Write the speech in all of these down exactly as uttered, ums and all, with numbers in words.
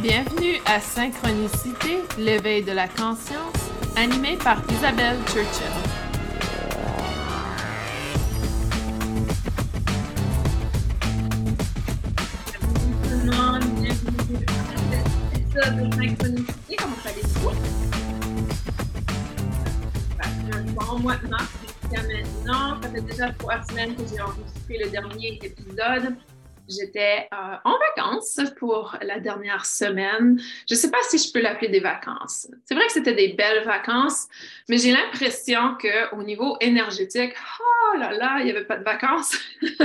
Bienvenue à Synchronicité, l'éveil de la conscience, animé par Isabelle Churchill. Bonjour tout le monde, bienvenue à cet épisode de Synchronicité. Comment allez-vous? Ça fait un bon mois de mars jusqu'à maintenant. Ça fait déjà trois semaines que j'ai enregistré le dernier épisode. J'étais euh, en vacances pour la dernière semaine. Je ne sais pas si je peux l'appeler des vacances. C'est vrai que c'était des belles vacances, mais j'ai l'impression qu'au niveau énergétique, oh là là, il n'y avait pas de vacances.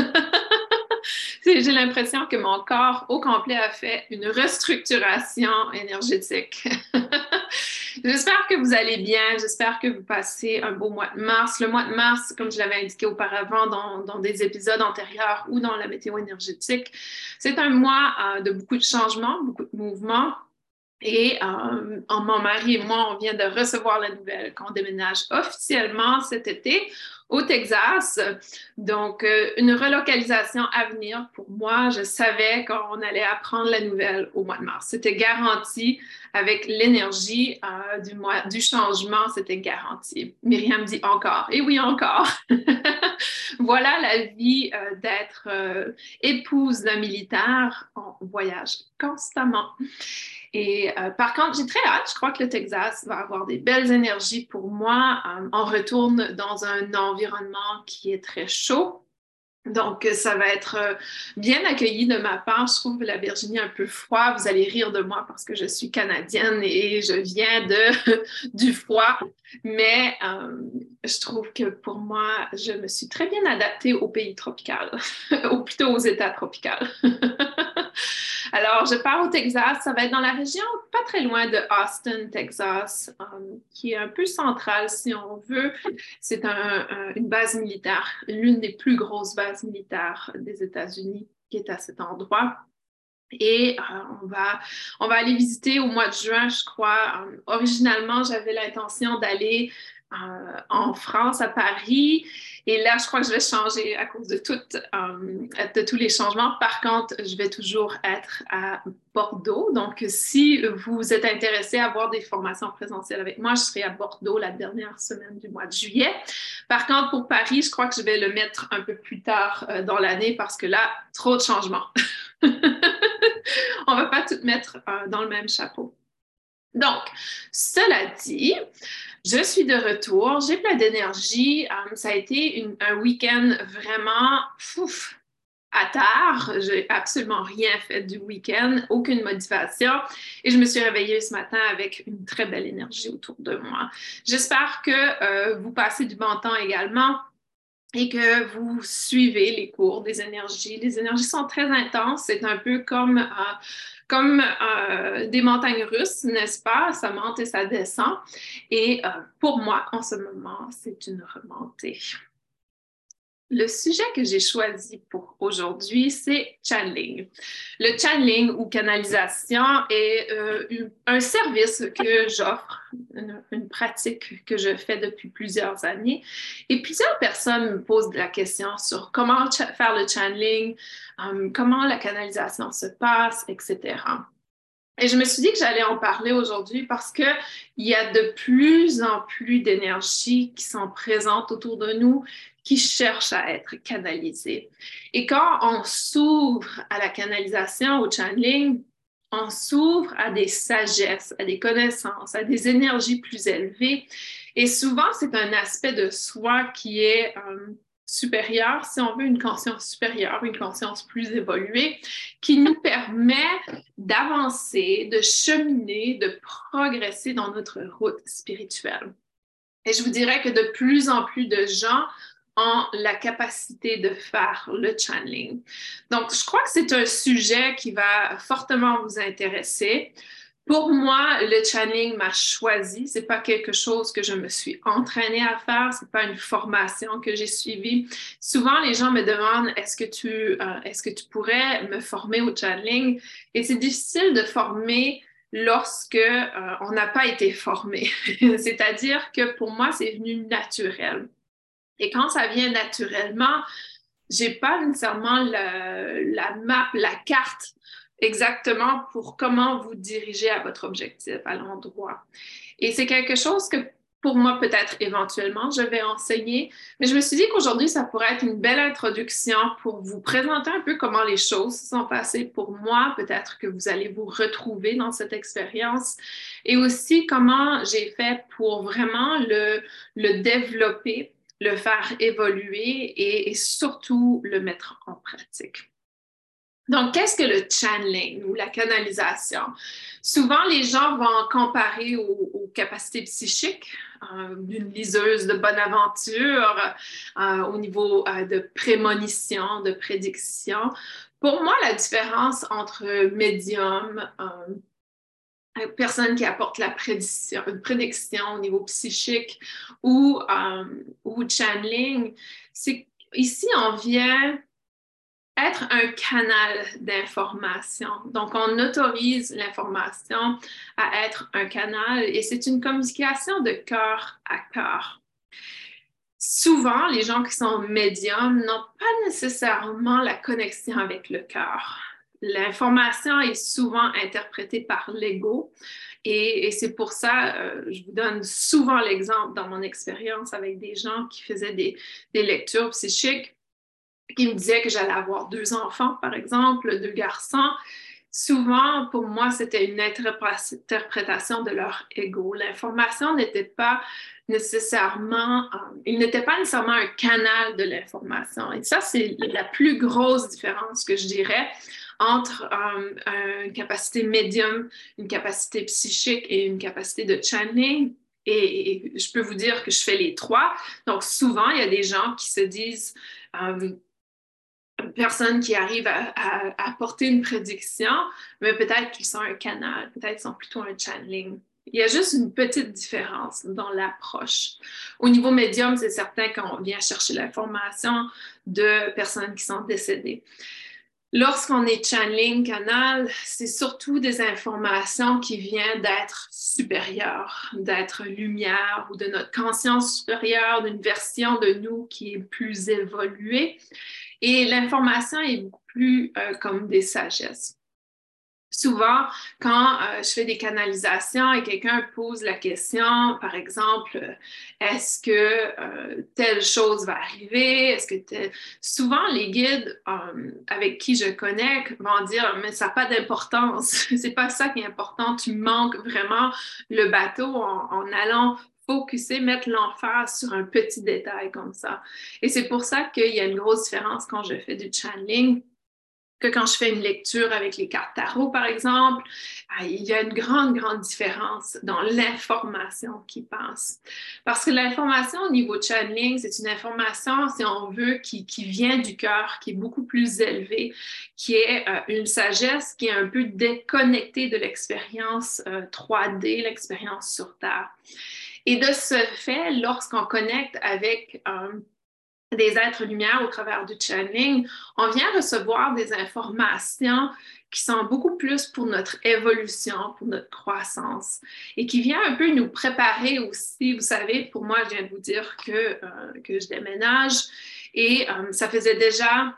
J'ai l'impression que mon corps au complet a fait une restructuration énergétique. J'espère que vous allez bien, j'espère que vous passez un beau mois de mars. Le mois de mars, comme je l'avais indiqué auparavant dans, dans des épisodes antérieurs ou dans la météo énergétique, c'est un mois euh, de beaucoup de changements, beaucoup de mouvements. Et euh, mon mari et moi, on vient de recevoir la nouvelle qu'on déménage officiellement cet été au Texas. Donc, euh, une relocalisation à venir pour moi. Je savais qu'on allait apprendre la nouvelle au mois de mars. C'était garanti avec l'énergie euh, du, mois, du changement, c'était garanti. Myriam dit encore. Et oui, encore. Voilà la vie euh, d'être euh, épouse d'un militaire. On voyage constamment. Et euh, par contre, j'ai très hâte. Je crois que le Texas va avoir des belles énergies pour moi. Euh, on retourne dans un environnement qui est très chaud. Donc, ça va être euh, bien accueilli de ma part. Je trouve la Virginie un peu froid. Vous allez rire de moi parce que je suis canadienne et je viens de, du froid. Mais euh, je trouve que pour moi, je me suis très bien adaptée au pays tropical, ou plutôt aux États tropicaux. Alors, je pars au Texas. Ça va être dans la région pas très loin de Austin, Texas, um, qui est un peu centrale si on veut. C'est un, un, une base militaire, l'une des plus grosses bases militaires des États-Unis qui est à cet endroit. Et euh, on va, on va aller visiter au mois de juin, je crois. Um, originalement, j'avais l'intention d'aller euh, en France, à Paris. Et là, je crois que je vais changer à cause de, tout, um, de tous les changements. Par contre, je vais toujours être à Bordeaux. Donc, si vous êtes intéressé à avoir des formations présentielles avec moi, je serai à Bordeaux la dernière semaine du mois de juillet. Par contre, pour Paris, je crois que je vais le mettre un peu plus tard euh, dans l'année parce que là, trop de changements. On ne va pas tout mettre euh, dans le même chapeau. Donc, cela dit, je suis de retour, j'ai plein d'énergie. Um, ça a été une, un week-end vraiment fouf, à tard. Je n'ai absolument rien fait du week-end, aucune motivation. Et je me suis réveillée ce matin avec une très belle énergie autour de moi. J'espère que euh, vous passez du bon temps également et que vous suivez les cours des énergies. Les énergies sont très intenses. C'est un peu comme, euh, comme euh, des montagnes russes, n'est-ce pas? Ça monte et ça descend. Et euh, pour moi, en ce moment, c'est une remontée. Le sujet que j'ai choisi pour aujourd'hui, c'est channeling. Le channeling ou canalisation est euh, une, un service que j'offre, une, une pratique que je fais depuis plusieurs années. Et plusieurs personnes me posent la question sur comment faire le channeling, um, comment la canalisation se passe, et cetera. Et je me suis dit que j'allais en parler aujourd'hui parce qu'il y a de plus en plus d'énergies qui sont présentes autour de nous, qui cherchent à être canalisées. Et quand on s'ouvre à la canalisation, au channeling, on s'ouvre à des sagesses, à des connaissances, à des énergies plus élevées. Et souvent, c'est un aspect de soi qui est euh, supérieur, si on veut, une conscience supérieure, une conscience plus évoluée, qui nous permet d'avancer, de cheminer, de progresser dans notre route spirituelle. Et je vous dirais que de plus en plus de gens ont la capacité de faire le channeling. Donc, je crois que c'est un sujet qui va fortement vous intéresser. Pour moi, le channeling m'a choisi. C'est pas quelque chose que je me suis entraînée à faire. C'est pas une formation que j'ai suivie. Souvent, les gens me demandent est-ce que tu, euh, est-ce que tu pourrais me former au channeling? Et c'est difficile de former lorsque euh, on n'a pas été formé. C'est-à-dire que pour moi, c'est venu naturel. Et quand ça vient naturellement, j'ai pas nécessairement le, la map, la carte exactement pour comment vous dirigez à votre objectif, à l'endroit. Et c'est quelque chose que pour moi, peut-être éventuellement, je vais enseigner, mais je me suis dit qu'aujourd'hui, ça pourrait être une belle introduction pour vous présenter un peu comment les choses se sont passées pour moi, peut-être que vous allez vous retrouver dans cette expérience, et aussi comment j'ai fait pour vraiment le, le développer, le faire évoluer et, et surtout le mettre en pratique. Donc, qu'est-ce que le channeling ou la canalisation? Souvent, les gens vont comparer aux, aux capacités psychiques euh, d'une liseuse de bonne aventure euh, au niveau euh, de prémonition, de prédiction. Pour moi, la différence entre médium, euh, personne qui apporte la prédiction, une prédiction au niveau psychique ou, euh, ou channeling, c'est qu'ici, on vient être un canal d'information. Donc, on autorise l'information à être un canal et c'est une communication de cœur à cœur. Souvent, les gens qui sont médiums n'ont pas nécessairement la connexion avec le cœur. L'information est souvent interprétée par l'ego et, et c'est pour ça, euh, je vous donne souvent l'exemple dans mon expérience avec des gens qui faisaient des, des lectures psychiques qui me disaient que j'allais avoir deux enfants, par exemple, deux garçons. Souvent, pour moi, c'était une interprétation de leur ego. L'information n'était pas nécessairement, euh, il n'était pas nécessairement un canal de l'information. Et ça, c'est la plus grosse différence que je dirais entre euh, une capacité médium, une capacité psychique et une capacité de channeling. Et, et je peux vous dire que je fais les trois. Donc, souvent, il y a des gens qui se disent... Euh, personnes qui arrivent à, à, à porter une prédiction, mais peut-être qu'ils sont un canal, peut-être qu'ils sont plutôt un channeling. Il y a juste une petite différence dans l'approche. Au niveau médium, c'est certain qu'on vient chercher l'information de personnes qui sont décédées. Lorsqu'on est channeling canal, c'est surtout des informations qui viennent d'être supérieures, d'être lumière ou de notre conscience supérieure, d'une version de nous qui est plus évoluée. Et l'information est beaucoup plus euh, comme des sagesses. Souvent, quand euh, je fais des canalisations et quelqu'un pose la question, par exemple, est-ce que euh, telle chose va arriver? Est-ce que tel... Souvent, les guides euh, avec qui je connecte vont dire, mais ça n'a pas d'importance, c'est pas ça qui est important, tu manques vraiment le bateau en, en allant focuser, mettre l'emphase sur un petit détail comme ça. Et c'est pour ça qu'il y a une grosse différence quand je fais du channeling que quand je fais une lecture avec les cartes tarot, par exemple, il y a une grande, grande différence dans l'information qui passe. Parce que l'information au niveau channeling, c'est une information, si on veut, qui, qui vient du cœur, qui est beaucoup plus élevée, qui est euh, une sagesse qui est un peu déconnectée de l'expérience euh, trois D, l'expérience sur Terre. Et de ce fait, lorsqu'on connecte avec euh, des êtres lumière au travers du channeling, on vient recevoir des informations qui sont beaucoup plus pour notre évolution, pour notre croissance, et qui vient un peu nous préparer aussi. Vous savez, pour moi, je viens de vous dire que, euh, que je déménage, et euh, ça faisait déjà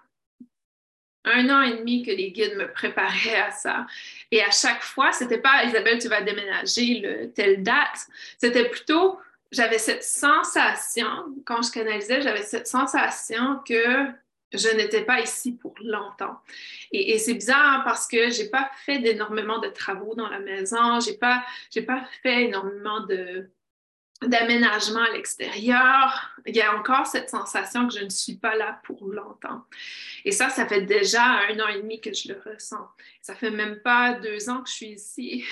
un an et demi que les guides me préparaient à ça. Et à chaque fois, c'était pas Isabelle, tu vas déménager le, telle date, c'était plutôt j'avais cette sensation, quand je canalisais, j'avais cette sensation que je n'étais pas ici pour longtemps. Et, et c'est bizarre parce que j'ai pas fait d'énormément de travaux dans la maison, j'ai pas, j'ai pas fait énormément de d'aménagement à l'extérieur. Il y a encore cette sensation que je ne suis pas là pour longtemps. Et ça, ça fait déjà un an et demi que je le ressens. Ça fait même pas deux ans que je suis ici.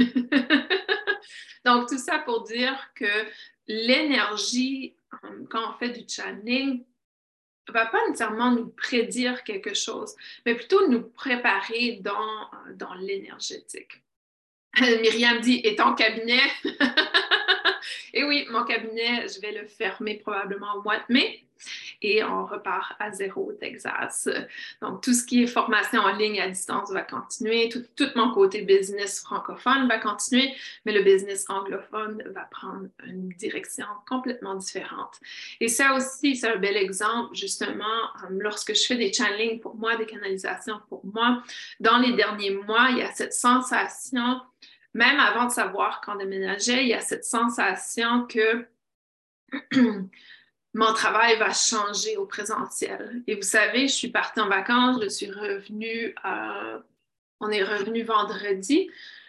Donc, tout ça pour dire que l'énergie, quand on fait du channeling, ne va pas nécessairement nous prédire quelque chose, mais plutôt nous préparer dans, dans l'énergétique. Myriam dit, et ton cabinet? Et oui, mon cabinet, je vais le fermer probablement au mois de mai. et on repart à zéro au Texas. Donc, tout ce qui est formation en ligne à distance va continuer. Tout, tout mon côté business francophone va continuer, mais le business anglophone va prendre une direction complètement différente. Et ça aussi, c'est un bel exemple, justement, lorsque je fais des channelings pour moi, des canalisations pour moi. Dans les derniers mois, il y a cette sensation, même avant de savoir qu'on déménageait, il y a cette sensation que mon travail va changer au présentiel. Et vous savez, je suis partie en vacances, je suis revenue, euh, on est revenu vendredi.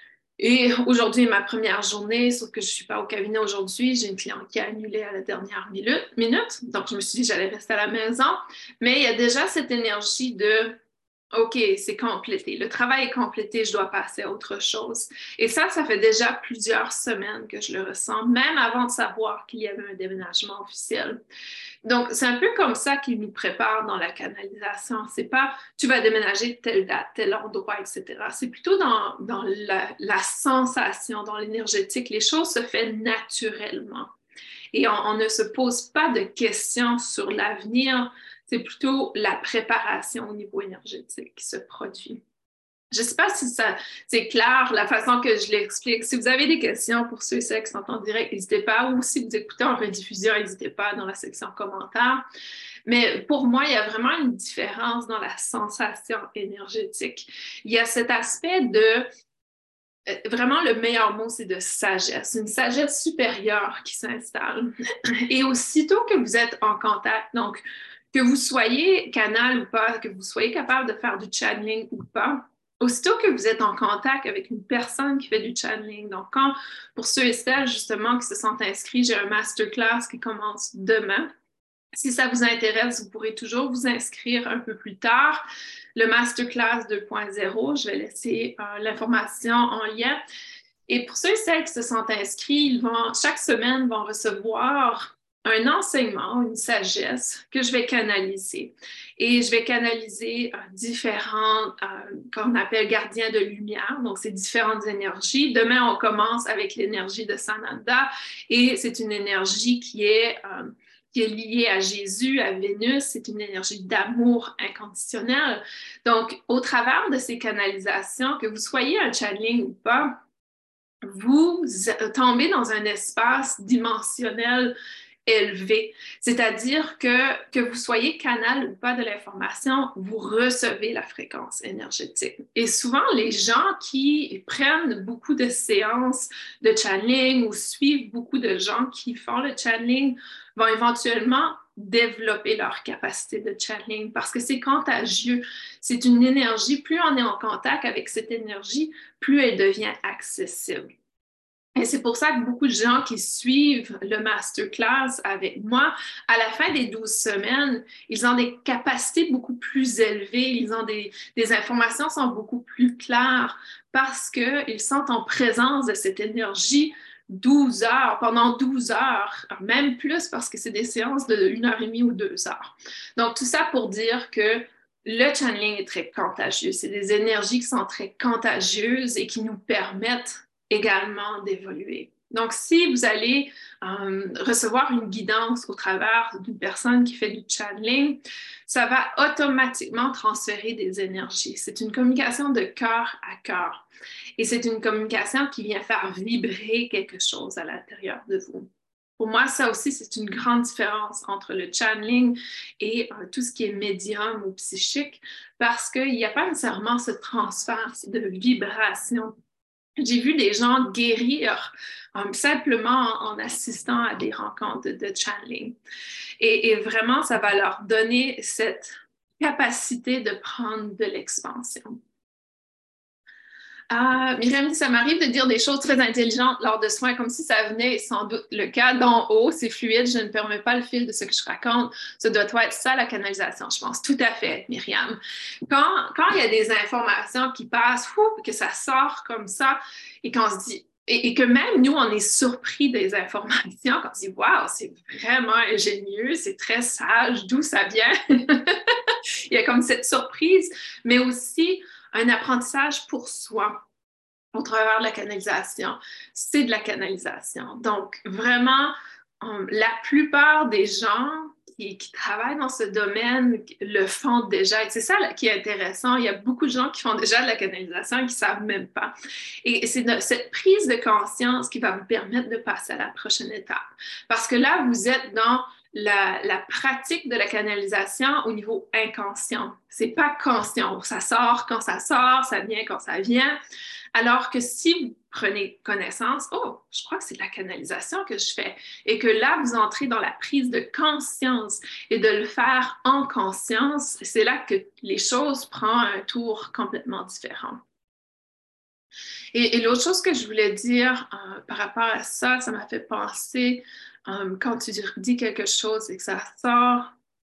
Et aujourd'hui est ma première journée, sauf que je ne suis pas au cabinet aujourd'hui. J'ai une cliente qui a annulé à la dernière minute. Donc, je me suis dit que j'allais rester à la maison. Mais il y a déjà cette énergie de OK, c'est complété. Le travail est complété, je dois passer à autre chose. Et ça, ça fait déjà plusieurs semaines que je le ressens, même avant de savoir qu'il y avait un déménagement officiel. Donc, c'est un peu comme ça qu'ils nous préparent dans la canalisation. C'est pas tu vas déménager de telle date, tel endroit, et cetera. C'est plutôt dans, dans la, la sensation, dans l'énergétique. Les choses se font naturellement. Et on, on ne se pose pas de questions sur l'avenir. C'est plutôt la préparation au niveau énergétique qui se produit. Je ne sais pas si ça, c'est clair, la façon que je l'explique. Si vous avez des questions pour ceux et celles qui sont en direct, n'hésitez pas. Ou si vous écoutez en rediffusion, n'hésitez pas dans la section commentaires. Mais pour moi, il y a vraiment une différence dans la sensation énergétique. Il y a cet aspect de... Vraiment, le meilleur mot, c'est de sagesse, une sagesse supérieure qui s'installe. Et aussitôt que vous êtes en contact, donc que vous soyez canal ou pas, que vous soyez capable de faire du channeling ou pas, aussitôt que vous êtes en contact avec une personne qui fait du channeling, donc quand, pour ceux et celles justement qui se sont inscrits, j'ai un masterclass qui commence demain. Si ça vous intéresse, vous pourrez toujours vous inscrire un peu plus tard. Le masterclass deux point zéro, je vais laisser euh, l'information en lien. Et pour ceux et celles qui se sont inscrits, ils vont, chaque semaine, vont recevoir un enseignement, une sagesse que je vais canaliser. Et je vais canaliser euh, différents, euh, qu'on appelle gardiens de lumière, donc c'est différentes énergies. Demain, on commence avec l'énergie de Sananda et c'est une énergie qui est... Euh, qui est liée à Jésus, à Vénus, c'est une énergie d'amour inconditionnel. Donc, au travers de ces canalisations, que vous soyez un channeling ou pas, vous tombez dans un espace dimensionnel élevé. C'est-à-dire que, que vous soyez canal ou pas de l'information, vous recevez la fréquence énergétique. Et souvent, les gens qui prennent beaucoup de séances de channeling ou suivent beaucoup de gens qui font le channeling vont éventuellement développer leur capacité de channeling parce que c'est contagieux. C'est une énergie, plus on est en contact avec cette énergie, plus elle devient accessible. Et c'est pour ça que beaucoup de gens qui suivent le masterclass avec moi, à la fin des douze semaines, ils ont des capacités beaucoup plus élevées, ils ont des, des informations sont beaucoup plus claires parce qu'ils sont en présence de cette énergie douze heures, pendant douze heures, même plus parce que c'est des séances de une heure et demie ou deux heures. Donc, tout ça pour dire que le channeling est très contagieux. C'est des énergies qui sont très contagieuses et qui nous permettent également d'évoluer. Donc, si vous allez euh, recevoir une guidance au travers d'une personne qui fait du channeling, ça va automatiquement transférer des énergies. C'est une communication de cœur à cœur. Et c'est une communication qui vient faire vibrer quelque chose à l'intérieur de vous. Pour moi, ça aussi, c'est une grande différence entre le channeling et euh, tout ce qui est médium ou psychique, parce qu'il n'y a pas nécessairement ce transfert de vibration. J'ai vu des gens guérir um, simplement en, en assistant à des rencontres de, de channeling. Et, et vraiment, ça va leur donner cette capacité de prendre de l'expansion. Ah, Myriam, ça m'arrive de dire des choses très intelligentes lors de soins, comme si ça venait sans doute le cas d'en haut. C'est fluide, je ne permets pas le fil de ce que je raconte. Ça doit être ça, la canalisation, je pense. Tout à fait, Myriam. Quand, quand il y a des informations qui passent, fou, que ça sort comme ça, et qu'on se dit, et, et que même nous, on est surpris des informations, qu'on se dit, waouh, c'est vraiment ingénieux, c'est très sage, d'où ça vient? Il y a comme cette surprise, mais aussi un apprentissage pour soi au travers de la canalisation. C'est de la canalisation. Donc, vraiment, um, la plupart des gens qui, qui travaillent dans ce domaine le font déjà. Et c'est ça là, qui est intéressant. Il y a beaucoup de gens qui font déjà de la canalisation et qui ne savent même pas. Et c'est de, cette prise de conscience qui va vous permettre de passer à la prochaine étape. Parce que là, vous êtes dans la, la pratique de la canalisation au niveau inconscient. C'est pas conscient. Ça sort quand ça sort, ça vient quand ça vient. Alors que si vous prenez connaissance, oh, je crois que c'est de la canalisation que je fais, et que là, vous entrez dans la prise de conscience et de le faire en conscience, c'est là que les choses prennent un tour complètement différent. Et, et l'autre chose que je voulais dire euh, par rapport à ça, ça m'a fait penser, euh, quand tu dis quelque chose et que ça sort.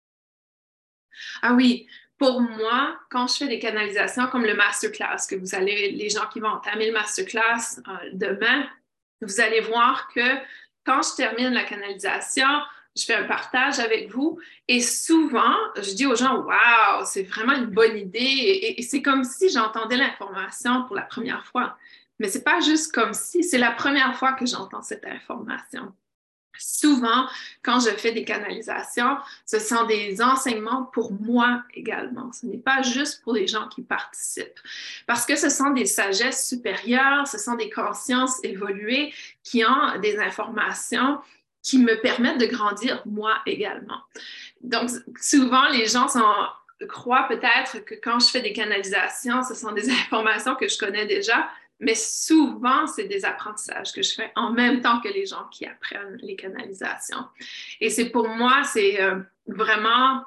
Ah oui, pour moi, quand je fais des canalisations comme le masterclass, que vous allez, les gens qui vont entamer le masterclass euh, demain, vous allez voir que quand je termine la canalisation, je fais un partage avec vous et souvent, je dis aux gens, waouh, c'est vraiment une bonne idée et, et c'est comme si j'entendais l'information pour la première fois. Mais c'est pas juste comme si, c'est la première fois que j'entends cette information. Souvent, quand je fais des canalisations, ce sont des enseignements pour moi également. Ce n'est pas juste pour les gens qui participent. Parce que ce sont des sagesses supérieures, ce sont des consciences évoluées qui ont des informations qui me permettent de grandir moi également. Donc, souvent, les gens sont, croient peut-être que quand je fais des canalisations, ce sont des informations que je connais déjà, mais souvent, c'est des apprentissages que je fais en même temps que les gens qui apprennent les canalisations. Et c'est pour moi, c'est euh, vraiment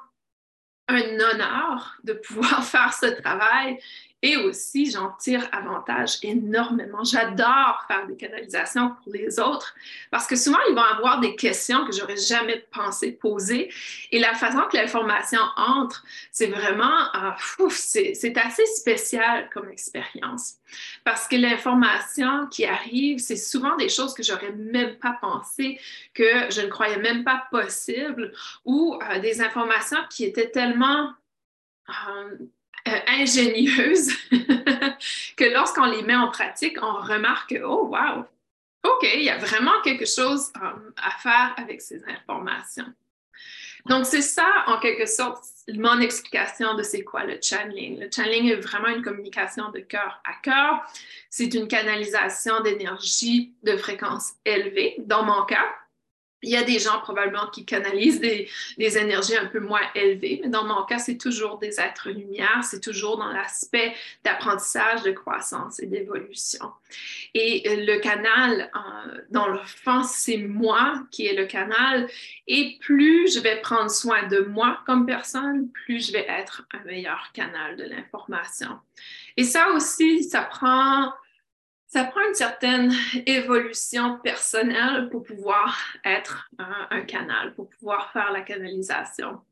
un honneur de pouvoir faire ce travail et aussi, j'en tire avantage énormément. J'adore faire des canalisations pour les autres parce que souvent, ils vont avoir des questions que j'aurais jamais pensé poser et la façon que l'information entre, c'est vraiment, euh, ouf, c'est, c'est assez spécial comme expérience parce que l'information qui arrive, c'est souvent des choses que j'aurais même pas pensé, que je ne croyais même pas possible ou euh, des informations qui étaient tellement euh, Euh, ingénieuses que lorsqu'on les met en pratique, on remarque que, oh, wow, OK, il y a vraiment quelque chose um, à faire avec ces informations. Donc, c'est ça, en quelque sorte, mon explication de c'est quoi le channeling. Le channeling est vraiment une communication de cœur à cœur. C'est une canalisation d'énergie de fréquence élevée, dans mon cas. Il y a des gens probablement qui canalisent des, des énergies un peu moins élevées, mais dans mon cas, c'est toujours des êtres lumière, c'est toujours dans l'aspect d'apprentissage, de croissance et d'évolution. Et le canal, euh, dans le fond, c'est moi qui est le canal, et plus je vais prendre soin de moi comme personne, plus je vais être un meilleur canal de l'information. Et ça aussi, ça prend... Ça prend une certaine évolution personnelle pour pouvoir être un, un canal, pour pouvoir faire la canalisation.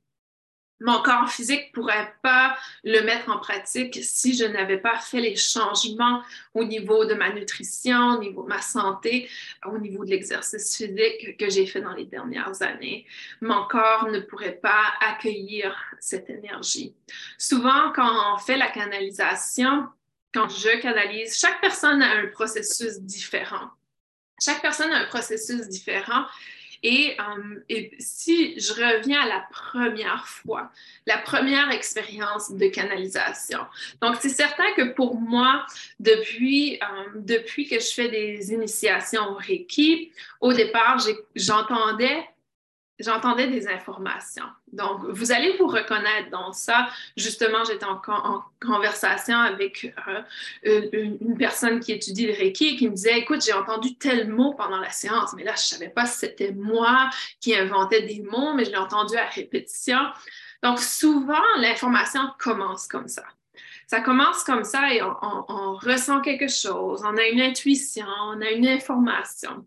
Mon corps physique ne pourrait pas le mettre en pratique si je n'avais pas fait les changements au niveau de ma nutrition, au niveau de ma santé, au niveau de l'exercice physique que j'ai fait dans les dernières années. Mon corps ne pourrait pas accueillir cette énergie. Souvent, quand on fait la canalisation, quand je canalise, chaque personne a un processus différent. Chaque personne a un processus différent. Et, um, et si je reviens à la première fois, la première expérience de canalisation. Donc, c'est certain que pour moi, depuis, um, depuis que je fais des initiations au Reiki, au départ, j'ai, j'entendais J'entendais des informations. Donc, vous allez vous reconnaître dans ça. Justement, j'étais en, en conversation avec euh, une, une personne qui étudie le Reiki et qui me disait, écoute, j'ai entendu tel mot pendant la séance, mais là, je ne savais pas si c'était moi qui inventais des mots, mais je l'ai entendu à répétition. Donc, souvent, l'information commence comme ça. Ça commence comme ça et on, on, on ressent quelque chose, on a une intuition, on a une information.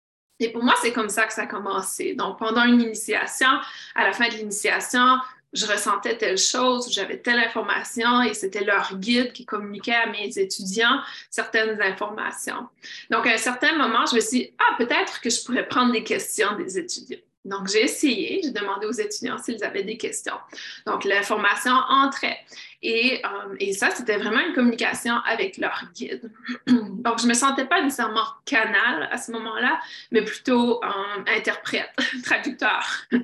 Et pour moi, c'est comme ça que ça a commencé. Donc, pendant une initiation, à la fin de l'initiation, je ressentais telle chose, j'avais telle information et c'était leur guide qui communiquait à mes étudiants certaines informations. Donc, à un certain moment, je me suis dit, ah, peut-être que je pourrais prendre des questions des étudiants. Donc, j'ai essayé, j'ai demandé aux étudiants s'ils avaient des questions. Donc, l'information entrait. Et, euh, et ça, c'était vraiment une communication avec leur guide. Donc, je ne me sentais pas nécessairement canal à ce moment-là, mais plutôt euh, interprète, traducteur.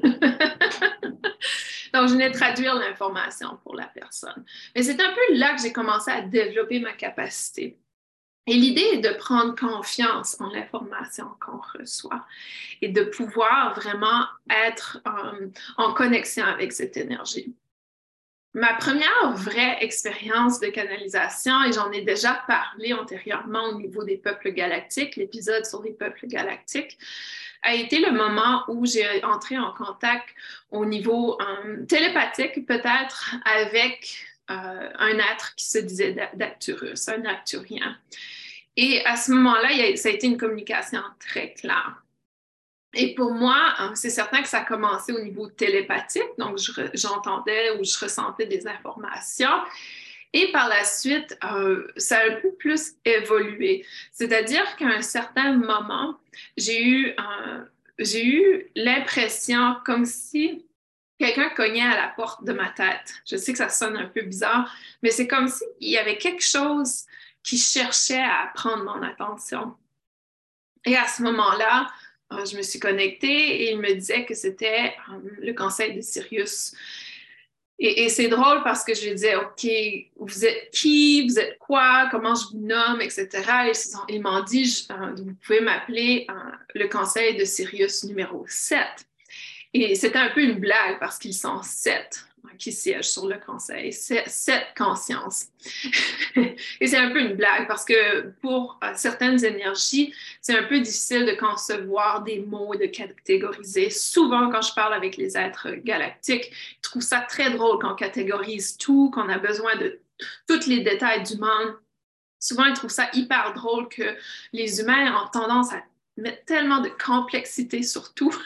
Donc, je venais traduire l'information pour la personne. Mais c'est un peu là que j'ai commencé à développer ma capacité. Et l'idée est de prendre confiance en l'information qu'on reçoit et de pouvoir vraiment être euh, en connexion avec cette énergie. Ma première vraie expérience de canalisation, et j'en ai déjà parlé antérieurement au niveau des peuples galactiques, l'épisode sur les peuples galactiques, a été le moment où j'ai entré en contact au niveau euh, télépathique, peut-être, avec euh, un être qui se disait Dacturus, un Arcturien. Et à ce moment-là, il y a, ça a été une communication très claire. Et pour moi, c'est certain que ça a commencé au niveau télépathique, donc je, j'entendais ou je ressentais des informations. Et par la suite, euh, ça a un peu plus évolué. C'est-à-dire qu'à un certain moment, j'ai eu, euh, j'ai eu l'impression comme si quelqu'un cognait à la porte de ma tête. Je sais que ça sonne un peu bizarre, mais c'est comme s'il y avait quelque chose qui cherchait à prendre mon attention. Et à ce moment-là, euh, je me suis connectée et il me disait que c'était euh, le conseil de Sirius. Et, et c'est drôle parce que je lui disais, OK, vous êtes qui, vous êtes quoi, comment je vous nomme, et cetera. Et ils m'ont dit, je, euh, vous pouvez m'appeler euh, le conseil de Sirius numéro sept. Et c'était un peu une blague parce qu'ils sont sept qui siègent sur le conseil, sept, sept consciences. Et c'est un peu une blague parce que pour euh, certaines énergies, c'est un peu difficile de concevoir des mots et de catégoriser. Souvent, quand je parle avec les êtres galactiques, ils trouvent ça très drôle qu'on catégorise tout, qu'on a besoin de tous les détails du monde. Souvent, ils trouvent ça hyper drôle que les humains ont tendance à mettre tellement de complexité sur tout.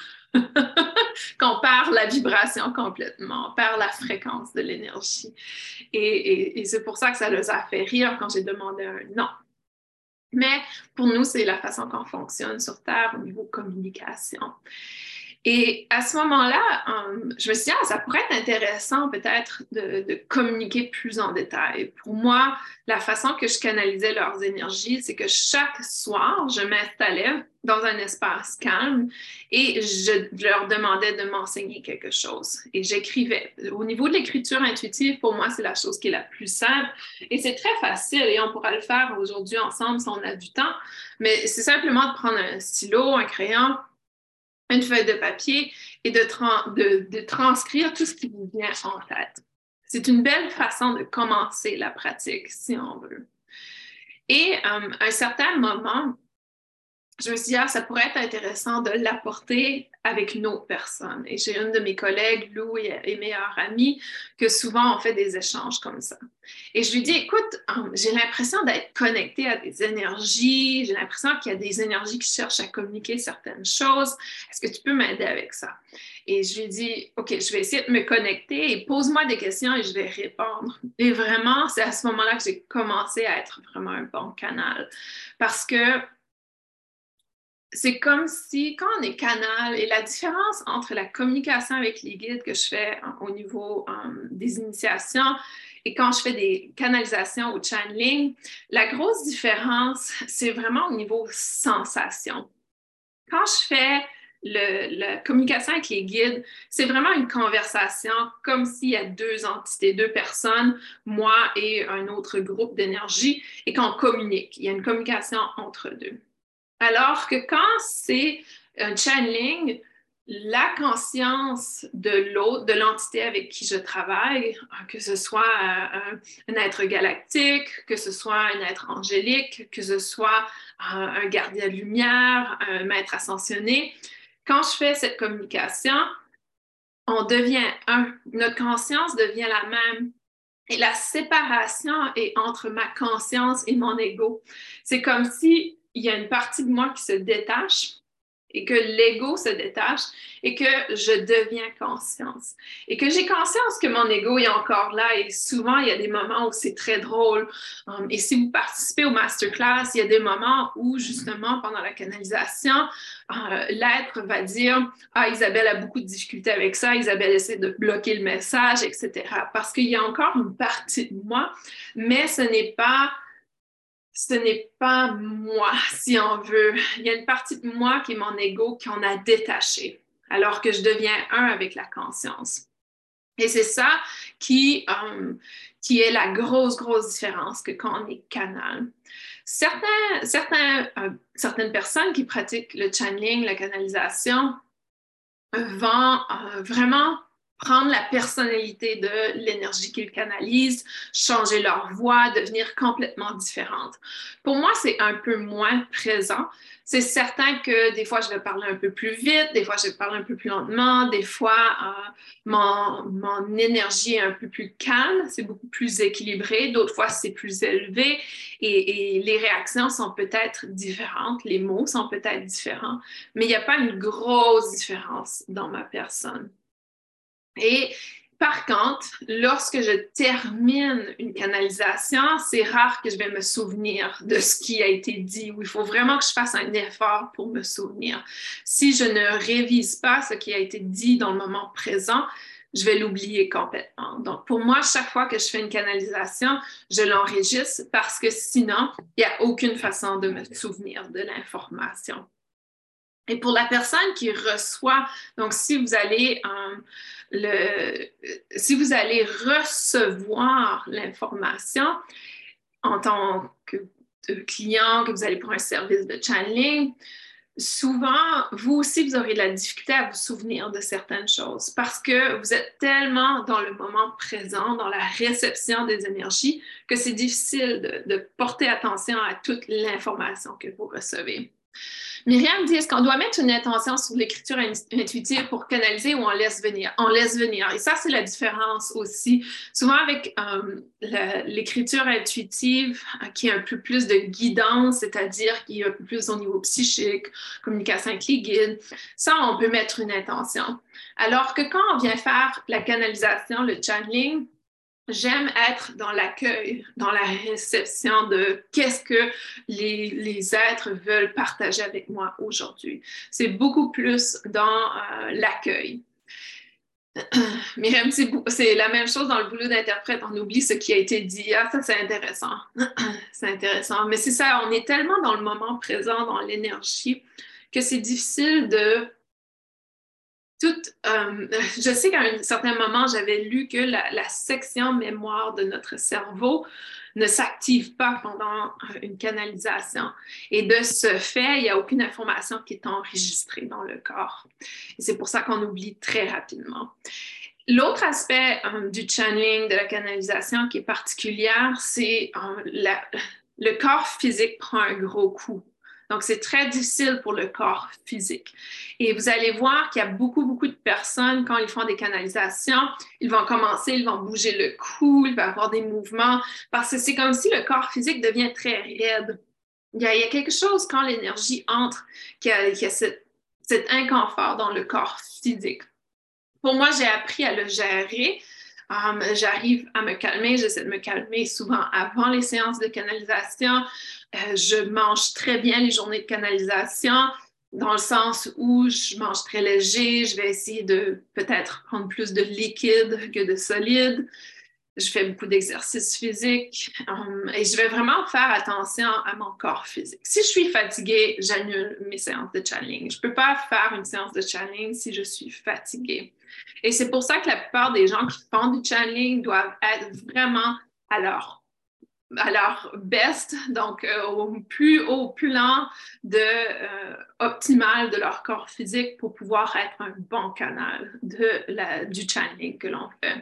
qu'on perd la vibration complètement, on perd la fréquence de l'énergie. Et, et, et c'est pour ça que ça les a fait rire quand j'ai demandé un nom. Mais pour nous, c'est la façon qu'on fonctionne sur Terre au niveau communication. Et à ce moment-là, um, je me suis dit, ah, ça pourrait être intéressant peut-être de, de communiquer plus en détail. Pour moi, la façon que je canalisais leurs énergies, c'est que chaque soir, je m'installais dans un espace calme et je, je leur demandais de m'enseigner quelque chose. Et j'écrivais. Au niveau de l'écriture intuitive, pour moi, c'est la chose qui est la plus simple. Et c'est très facile et on pourra le faire aujourd'hui ensemble si on a du temps. Mais c'est simplement de prendre un stylo, un crayon, une feuille de papier et de, tra- de, de transcrire tout ce qui vous vient en tête. C'est une belle façon de commencer la pratique, si on veut. Et euh, à un certain moment, je me suis dit, ah, ça pourrait être intéressant de l'apporter avec une autre personne. Et j'ai une de mes collègues, Lou, et, et meilleure amie, que souvent on fait des échanges comme ça. Et je lui dis, écoute, um, j'ai l'impression d'être connectée à des énergies, j'ai l'impression qu'il y a des énergies qui cherchent à communiquer certaines choses. Est-ce que tu peux m'aider avec ça? Et je lui dis, OK, je vais essayer de me connecter et pose-moi des questions et je vais répondre. Et vraiment, c'est à ce moment-là que j'ai commencé à être vraiment un bon canal. Parce que c'est comme si, quand on est canal, et la différence entre la communication avec les guides que je fais hein, au niveau um, des initiations et quand je fais des canalisations ou channeling, la grosse différence, c'est vraiment au niveau sensation. Quand je fais le, la communication avec les guides, c'est vraiment une conversation comme s'il y a deux entités, deux personnes, moi et un autre groupe d'énergie, et qu'on communique. Il y a une communication entre deux. Alors que quand c'est un channeling, la conscience de l'autre, de l'entité avec qui je travaille, que ce soit un, un être galactique, que ce soit un être angélique, que ce soit un, un gardien de lumière, un maître ascensionné, quand je fais cette communication, on devient un. Notre conscience devient la même. Et la séparation est entre ma conscience et mon ego. C'est comme si il y a une partie de moi qui se détache et que l'ego se détache et que je deviens conscience. Et que j'ai conscience que mon ego est encore là et souvent, il y a des moments où c'est très drôle. Um, et si vous participez au masterclass, il y a des moments où, justement, pendant la canalisation, euh, l'être va dire « Ah, Isabelle a beaucoup de difficultés avec ça, Isabelle essaie de bloquer le message, et cetera » Parce qu'il y a encore une partie de moi, mais ce n'est pas ce n'est pas moi, si on veut. Il y a une partie de moi qui est mon ego qu'on a détaché, alors que je deviens un avec la conscience. Et c'est ça qui, euh, qui est la grosse, grosse différence que quand on est canal. Certains, certains, euh, certaines personnes qui pratiquent le channeling, la canalisation, vont euh, vraiment prendre la personnalité de l'énergie qu'ils canalisent, changer leur voix, devenir complètement différente. Pour moi, c'est un peu moins présent. C'est certain que des fois, je vais parler un peu plus vite, des fois, je vais parler un peu plus lentement, des fois, euh, mon, mon énergie est un peu plus calme, c'est beaucoup plus équilibré, d'autres fois, c'est plus élevé et, et les réactions sont peut-être différentes, les mots sont peut-être différents, mais il n'y a pas une grosse différence dans ma personne. Et par contre, lorsque je termine une canalisation, c'est rare que je vais me souvenir de ce qui a été dit, ou il faut vraiment que je fasse un effort pour me souvenir. Si je ne révise pas ce qui a été dit dans le moment présent, je vais l'oublier complètement. Donc, pour moi, chaque fois que je fais une canalisation, je l'enregistre parce que sinon, il n'y a aucune façon de me souvenir de l'information. Et pour la personne qui reçoit, donc si vous allez, euh, le, si vous allez recevoir l'information en tant que client, que vous allez pour un service de channeling, souvent, vous aussi, vous aurez de la difficulté à vous souvenir de certaines choses parce que vous êtes tellement dans le moment présent, dans la réception des énergies, que c'est difficile de, de porter attention à toute l'information que vous recevez. Myriam dit, est-ce qu'on doit mettre une intention sur l'écriture intuitive pour canaliser ou on laisse venir? On laisse venir. Et ça, c'est la différence aussi. Souvent avec euh, l'écriture intuitive, euh, qui est un peu plus de guidance, c'est-à-dire qui est un peu plus au niveau psychique, communication avec les guides, ça, on peut mettre une intention. Alors que quand on vient faire la canalisation, le channeling, j'aime être dans l'accueil, dans la réception de qu'est-ce que les, les êtres veulent partager avec moi aujourd'hui. C'est beaucoup plus dans euh, l'accueil. Myriam, c'est la même chose dans le boulot d'interprète. On oublie ce qui a été dit. Ah, ça, c'est intéressant. C'est intéressant. Mais c'est ça, on est tellement dans le moment présent, dans l'énergie, que c'est difficile de Tout, euh, je sais qu'à un certain moment, j'avais lu que la, la section mémoire de notre cerveau ne s'active pas pendant une canalisation. Et de ce fait, il n'y a aucune information qui est enregistrée dans le corps. Et c'est pour ça qu'on oublie très rapidement. L'autre aspect euh, du channeling, de la canalisation qui est particulière, c'est euh, la, le corps physique prend un gros coup. Donc, c'est très difficile pour le corps physique. Et vous allez voir qu'il y a beaucoup, beaucoup de personnes, quand ils font des canalisations, ils vont commencer, ils vont bouger le cou, il va y avoir des mouvements, parce que c'est comme si le corps physique devient très raide. Il y a, il y a quelque chose, quand l'énergie entre, qu'il y a, qu'il y a cette, cet inconfort dans le corps physique. Pour moi, j'ai appris à le gérer. Um, j'arrive à me calmer, j'essaie de me calmer souvent avant les séances de canalisation. Euh, je mange très bien les journées de canalisation dans le sens où je mange très léger, je vais essayer de peut-être prendre plus de liquide que de solide. Je fais beaucoup d'exercices physiques um, et je vais vraiment faire attention à mon corps physique. Si je suis fatiguée, j'annule mes séances de channeling. Je ne peux pas faire une séance de channeling si je suis fatiguée. Et c'est pour ça que la plupart des gens qui font du channeling doivent être vraiment à leur, à leur best, donc euh, au plus haut plan de, euh, optimal de leur corps physique pour pouvoir être un bon canal de la, du channeling que l'on fait.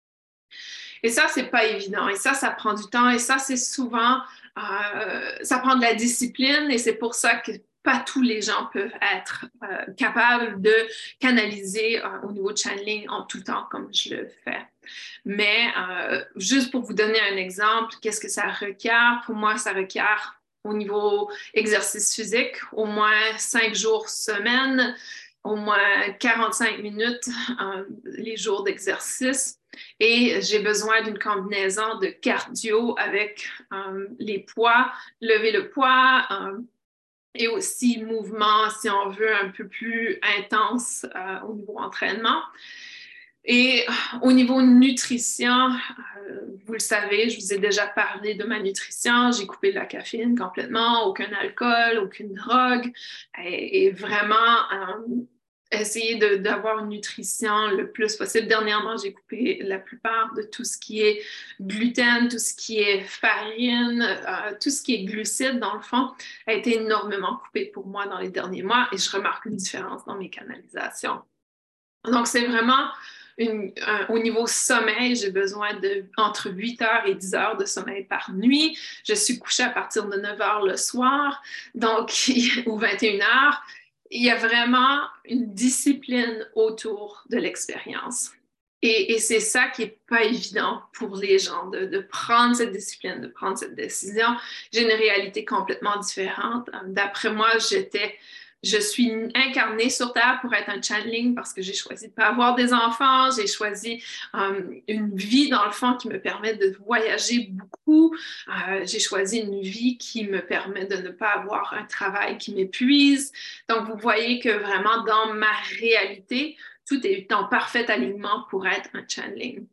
Et ça, c'est pas évident. Et ça, ça prend du temps. Et ça, c'est souvent, euh, ça prend de la discipline. Et c'est pour ça que pas tous les gens peuvent être euh, capables de canaliser euh, au niveau de channeling en tout temps comme je le fais. Mais euh, juste pour vous donner un exemple, qu'est-ce que ça requiert? Pour moi, ça requiert au niveau exercice physique, au moins cinq jours semaine, au moins quarante-cinq minutes euh, les jours d'exercice. Et j'ai besoin d'une combinaison de cardio avec euh, les poids, lever le poids, euh, et aussi mouvement, si on veut, un peu plus intense euh, au niveau entraînement. Et au niveau nutrition, euh, vous le savez, je vous ai déjà parlé de ma nutrition. J'ai coupé de la caféine complètement, aucun alcool, aucune drogue. Et, et vraiment, euh, essayer de, d'avoir une nutrition le plus possible. Dernièrement, j'ai coupé la plupart de tout ce qui est gluten, tout ce qui est farine, euh, tout ce qui est glucides, dans le fond, a été énormément coupé pour moi dans les derniers mois et je remarque une différence dans mes canalisations. Donc, c'est vraiment une, un, au niveau sommeil, j'ai besoin de entre huit heures et dix heures de sommeil par nuit. Je suis couchée à partir de neuf heures le soir, donc, ou vingt et une heures. Il y a vraiment une discipline autour de l'expérience. Et, et c'est ça qui n'est pas évident pour les gens, de, de prendre cette discipline, de prendre cette décision. J'ai une réalité complètement différente. D'après moi, j'étais je suis incarnée sur Terre pour être un channeling parce que j'ai choisi de ne pas avoir des enfants, j'ai choisi um, une vie dans le fond qui me permet de voyager beaucoup, euh, j'ai choisi une vie qui me permet de ne pas avoir un travail qui m'épuise. Donc, vous voyez que vraiment dans ma réalité, tout est en parfait alignement pour être un channeling.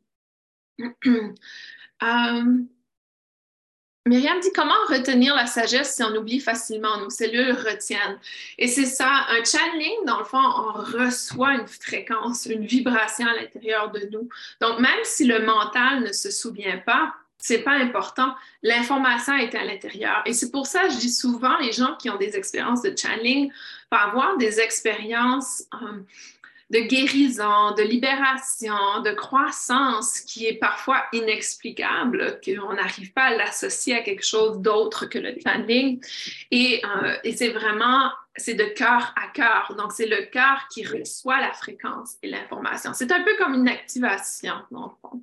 um, Myriam dit comment retenir la sagesse si on oublie facilement, nos cellules retiennent. Et c'est ça, un channeling, dans le fond, on reçoit une fréquence, une vibration à l'intérieur de nous. Donc, même si le mental ne se souvient pas, c'est pas important, l'information est à l'intérieur. Et c'est pour ça que je dis souvent, les gens qui ont des expériences de channeling, vont avoir des expériences euh, de guérison, de libération, de croissance qui est parfois inexplicable, qu'on n'arrive pas à l'associer à quelque chose d'autre que le channeling. Et, euh, et c'est vraiment, c'est de cœur à cœur. Donc, c'est le cœur qui reçoit la fréquence et l'information. C'est un peu comme une activation, dans le fond.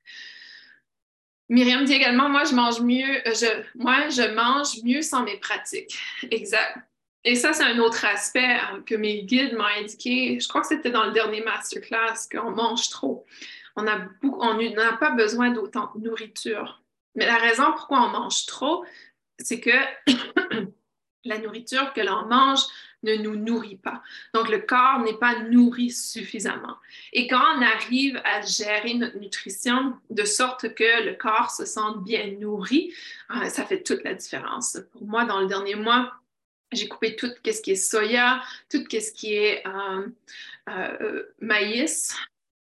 Myriam dit également, moi, je mange mieux, je, moi, je mange mieux sans mes pratiques. Exact. Et ça, c'est un autre aspect hein, que mes guides m'ont indiqué. Je crois que c'était dans le dernier masterclass qu'on mange trop. On n'a on pas besoin d'autant de nourriture. Mais la raison pourquoi on mange trop, c'est que la nourriture que l'on mange ne nous nourrit pas. Donc, le corps n'est pas nourri suffisamment. Et quand on arrive à gérer notre nutrition de sorte que le corps se sente bien nourri, ça fait toute la différence. Pour moi, dans le dernier mois, j'ai coupé tout ce qui est soya, tout ce qui est euh, euh, maïs,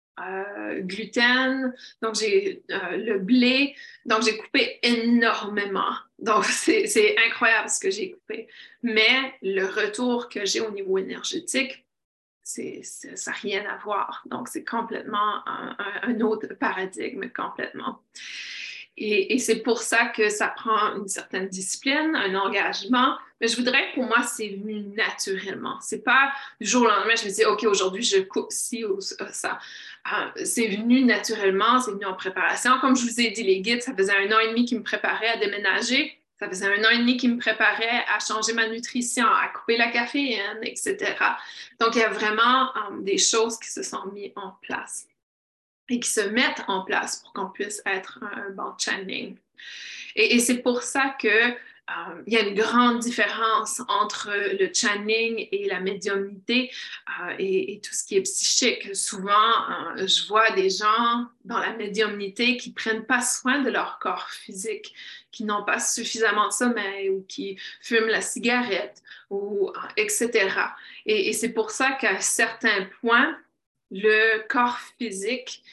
euh, gluten, donc j'ai euh, le blé, donc j'ai coupé énormément. Donc c'est, c'est incroyable ce que j'ai coupé. Mais le retour que j'ai au niveau énergétique, c'est, c'est, ça n'a rien à voir. Donc c'est complètement un, un, un autre paradigme, complètement. Et, et c'est pour ça que ça prend une certaine discipline, un engagement. Mais je voudrais que pour moi, c'est venu naturellement. C'est pas du jour au lendemain, je me dis, OK, aujourd'hui, je coupe ci ou ça. Euh, c'est venu naturellement, c'est venu en préparation. Comme je vous ai dit, les guides, ça faisait un an et demi qu'ils me préparaient à déménager. Ça faisait un an et demi qu'ils me préparaient à changer ma nutrition, à couper la caféine, et cetera. Donc, il y a vraiment um, des choses qui se sont mises en place et qui se mettent en place pour qu'on puisse être un, un bon channeling. Et, et c'est pour ça que euh, il y a une grande différence entre le channeling et la médiumnité euh, et, et tout ce qui est psychique. Souvent, euh, je vois des gens dans la médiumnité qui ne prennent pas soin de leur corps physique, qui n'ont pas suffisamment de sommeil ou qui fument la cigarette, ou, euh, et cetera. Et, et c'est pour ça qu'à certains points, le corps physique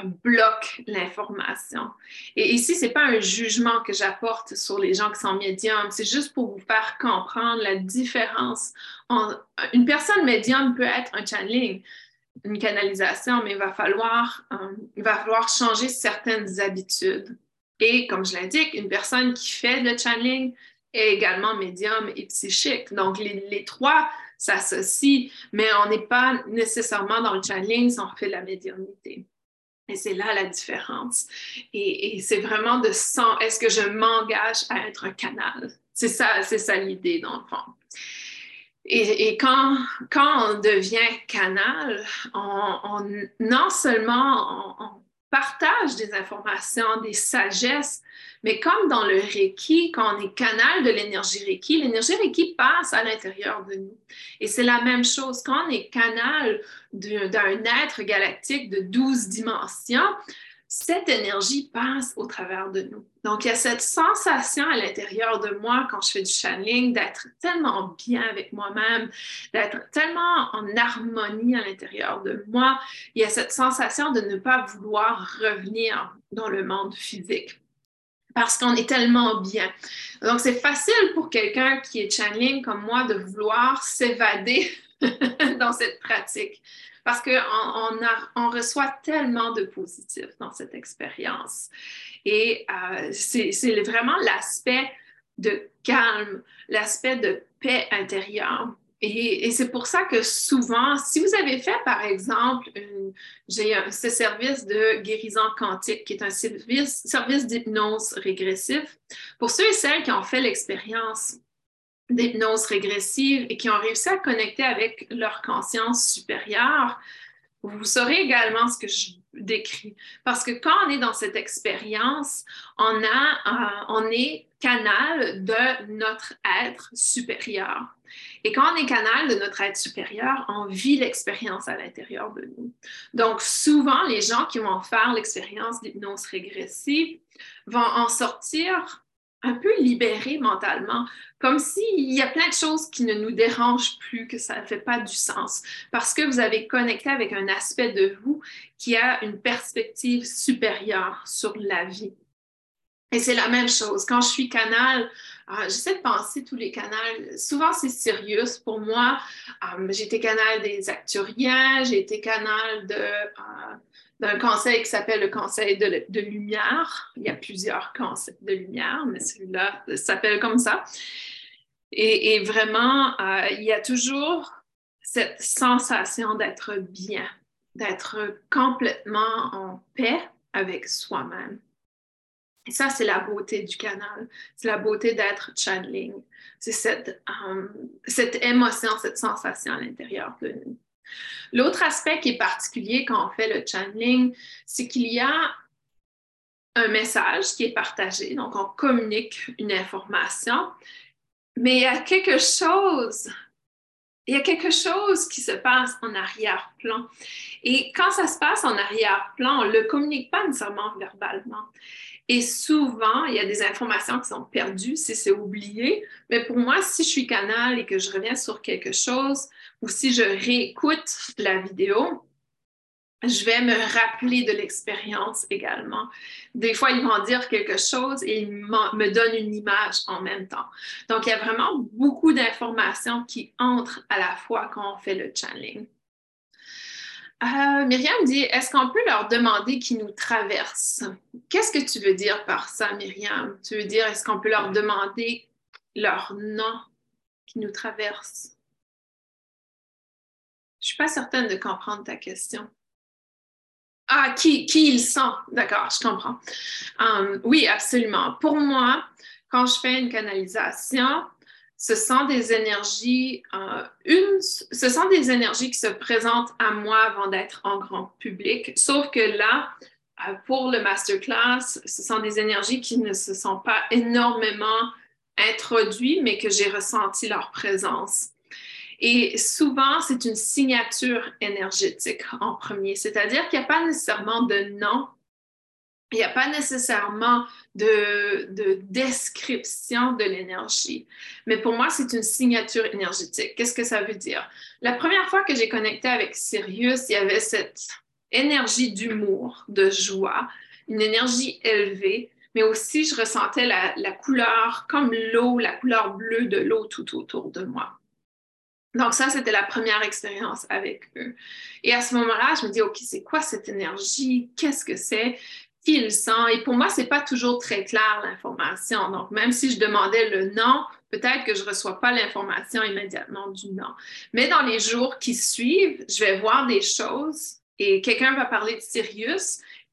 bloque l'information. Et ici, ce n'est pas un jugement que j'apporte sur les gens qui sont médiums, c'est juste pour vous faire comprendre la différence. En... Une personne médium peut être un channeling, une canalisation, mais il va falloir, euh, il va falloir changer certaines habitudes. Et comme je l'indique, une personne qui fait le channeling est également médium et psychique. Donc, les, les trois s'associent, mais on n'est pas nécessairement dans le channeling si on fait de la médiumnité. Et c'est là la différence. Et, et c'est vraiment de sens, est-ce que je m'engage à être un canal? C'est ça, c'est ça l'idée, dans le fond. Et, et quand, quand on devient canal, on, on non seulement on, on partage des informations, des sagesses, mais comme dans le Reiki, quand on est canal de l'énergie Reiki, l'énergie Reiki passe à l'intérieur de nous. Et c'est la même chose. Quand on est canal d'un être galactique de douze dimensions, cette énergie passe au travers de nous. Donc, il y a cette sensation à l'intérieur de moi quand je fais du channeling d'être tellement bien avec moi-même, d'être tellement en harmonie à l'intérieur de moi. Il y a cette sensation de ne pas vouloir revenir dans le monde physique parce qu'on est tellement bien. Donc, c'est facile pour quelqu'un qui est channeling comme moi de vouloir s'évader dans cette pratique. Parce qu'on on on reçoit tellement de positifs dans cette expérience. Et euh, c'est, c'est vraiment l'aspect de calme, l'aspect de paix intérieure. Et, et c'est pour ça que souvent, si vous avez fait, par exemple, une, j'ai un, ce service de guérison quantique, qui est un service, service d'hypnose régressif, pour ceux et celles qui ont fait l'expérience d'hypnose régressive et qui ont réussi à connecter avec leur conscience supérieure, vous saurez également ce que je décris. Parce que quand on est dans cette expérience, on, a, euh, on est canal de notre être supérieur. Et quand on est canal de notre être supérieur, on vit l'expérience à l'intérieur de nous. Donc, souvent, les gens qui vont faire l'expérience d'hypnose régressive vont en sortir un peu libérés mentalement, comme s'il y a plein de choses qui ne nous dérangent plus, que ça ne fait pas du sens, parce que vous avez connecté avec un aspect de vous qui a une perspective supérieure sur la vie. Et c'est la même chose. Quand je suis canal, euh, j'essaie de penser tous les canals. Souvent, c'est Sirius pour moi. Euh, j'ai été canal des Acturiens, j'ai été canal de... Euh, d'un conseil qui s'appelle le conseil de, de lumière. Il y a plusieurs conseils de lumière, mais celui-là s'appelle comme ça. Et, et vraiment, euh, il y a toujours cette sensation d'être bien, d'être complètement en paix avec soi-même. Et ça, c'est la beauté du canal. C'est la beauté d'être channeling. C'est cette, um, cette émotion, cette sensation à l'intérieur de nous. L'autre aspect qui est particulier quand on fait le channeling, c'est qu'il y a un message qui est partagé, donc on communique une information, mais il y a quelque chose, il y a quelque chose qui se passe en arrière-plan. Et quand ça se passe en arrière-plan, on ne le communique pas nécessairement verbalement. Et souvent, il y a des informations qui sont perdues si c'est oublié. Mais pour moi, si je suis canal et que je reviens sur quelque chose, ou si je réécoute la vidéo, je vais me rappeler de l'expérience également. Des fois, ils vont dire quelque chose et ils me donnent une image en même temps. Donc, il y a vraiment beaucoup d'informations qui entrent à la fois quand on fait le channeling. Euh, Myriam dit, est-ce qu'on peut leur demander qu'ils nous traversent? Qu'est-ce que tu veux dire par ça, Myriam? Tu veux dire, est-ce qu'on peut leur demander leur nom qui nous traverse? Je ne suis pas certaine de comprendre ta question. Ah, qui, qui ils sont? D'accord, je comprends. Um, oui, absolument. Pour moi, quand je fais une canalisation, ce sont des énergies, euh, une, ce sont des énergies qui se présentent à moi avant d'être en grand public. Sauf que là, euh, pour le masterclass, ce sont des énergies qui ne se sont pas énormément introduites, mais que j'ai ressenti leur présence. Et souvent, c'est une signature énergétique en premier, c'est-à-dire qu'il n'y a pas nécessairement de nom, il n'y a pas nécessairement de, de description de l'énergie. Mais pour moi, c'est une signature énergétique. Qu'est-ce que ça veut dire? La première fois que j'ai connecté avec Sirius, il y avait cette énergie d'humour, de joie, une énergie élevée, mais aussi je ressentais la, la couleur comme l'eau, la couleur bleue de l'eau tout autour de moi. Donc ça, c'était la première expérience avec eux. Et à ce moment-là, je me dis, OK, c'est quoi cette énergie? Qu'est-ce que c'est? Qui ils sont? Et pour moi, c'est pas toujours très clair l'information. Donc, même si je demandais le nom, peut-être que je reçois pas l'information immédiatement du nom. Mais dans les jours qui suivent, je vais voir des choses et quelqu'un va parler de Sirius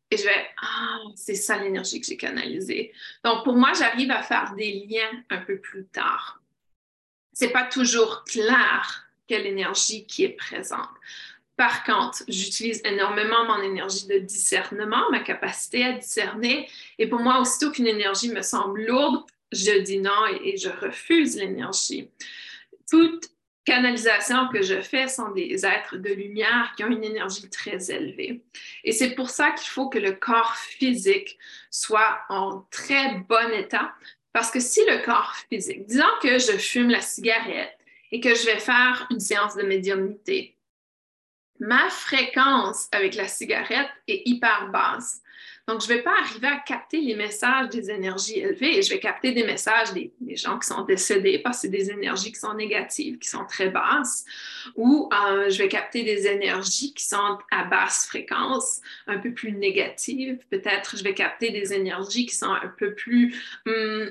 Et je vais, ah, c'est ça l'énergie que j'ai canalisée. Donc, pour moi, j'arrive à faire des liens un peu plus tard. C'est pas toujours clair quelle énergie qui est présente. Par contre, j'utilise énormément mon énergie de discernement, ma capacité à discerner. Et pour moi, aussitôt qu'une énergie me semble lourde, je dis non et, et je refuse l'énergie. Toute canalisation que je fais sont des êtres de lumière qui ont une énergie très élevée. Et c'est pour ça qu'il faut que le corps physique soit en très bon état. Parce que si le corps physique, disons que je fume la cigarette et que je vais faire une séance de médiumnité, ma fréquence avec la cigarette est hyper basse. Donc, je ne vais pas arriver à capter les messages des énergies élevées. Je vais capter des messages des, des gens qui sont décédés parce que c'est des énergies qui sont négatives, qui sont très basses. Ou euh, je vais capter des énergies qui sont à basse fréquence, un peu plus négatives. Peut-être je vais capter des énergies qui sont un peu plus, hum,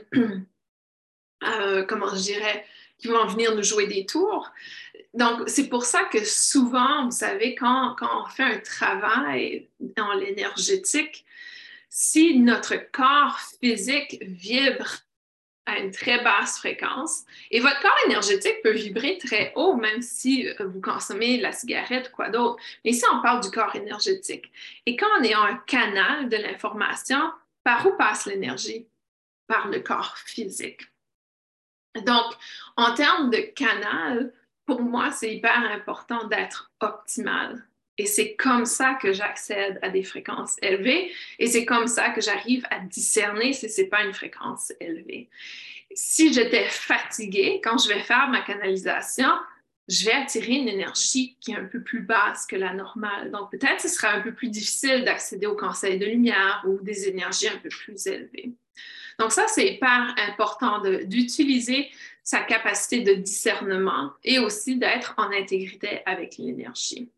euh, comment je dirais, qui vont venir nous jouer des tours. Donc, c'est pour ça que souvent, vous savez, quand, quand on fait un travail dans l'énergétique, si notre corps physique vibre à une très basse fréquence, et votre corps énergétique peut vibrer très haut, même si vous consommez la cigarette ou quoi d'autre. Mais ici, on parle du corps énergétique. Et quand on est un canal de l'information, par où passe l'énergie? Par le corps physique. Donc, en termes de canal, pour moi, c'est hyper important d'être optimal. Et c'est comme ça que j'accède à des fréquences élevées et c'est comme ça que j'arrive à discerner si ce n'est pas une fréquence élevée. Si j'étais fatiguée, quand je vais faire ma canalisation, je vais attirer une énergie qui est un peu plus basse que la normale. Donc, peut-être ce sera un peu plus difficile d'accéder au conseil de lumière ou des énergies un peu plus élevées. Donc ça, c'est hyper important d'utiliser sa capacité de discernement et aussi d'être en intégrité avec l'énergie.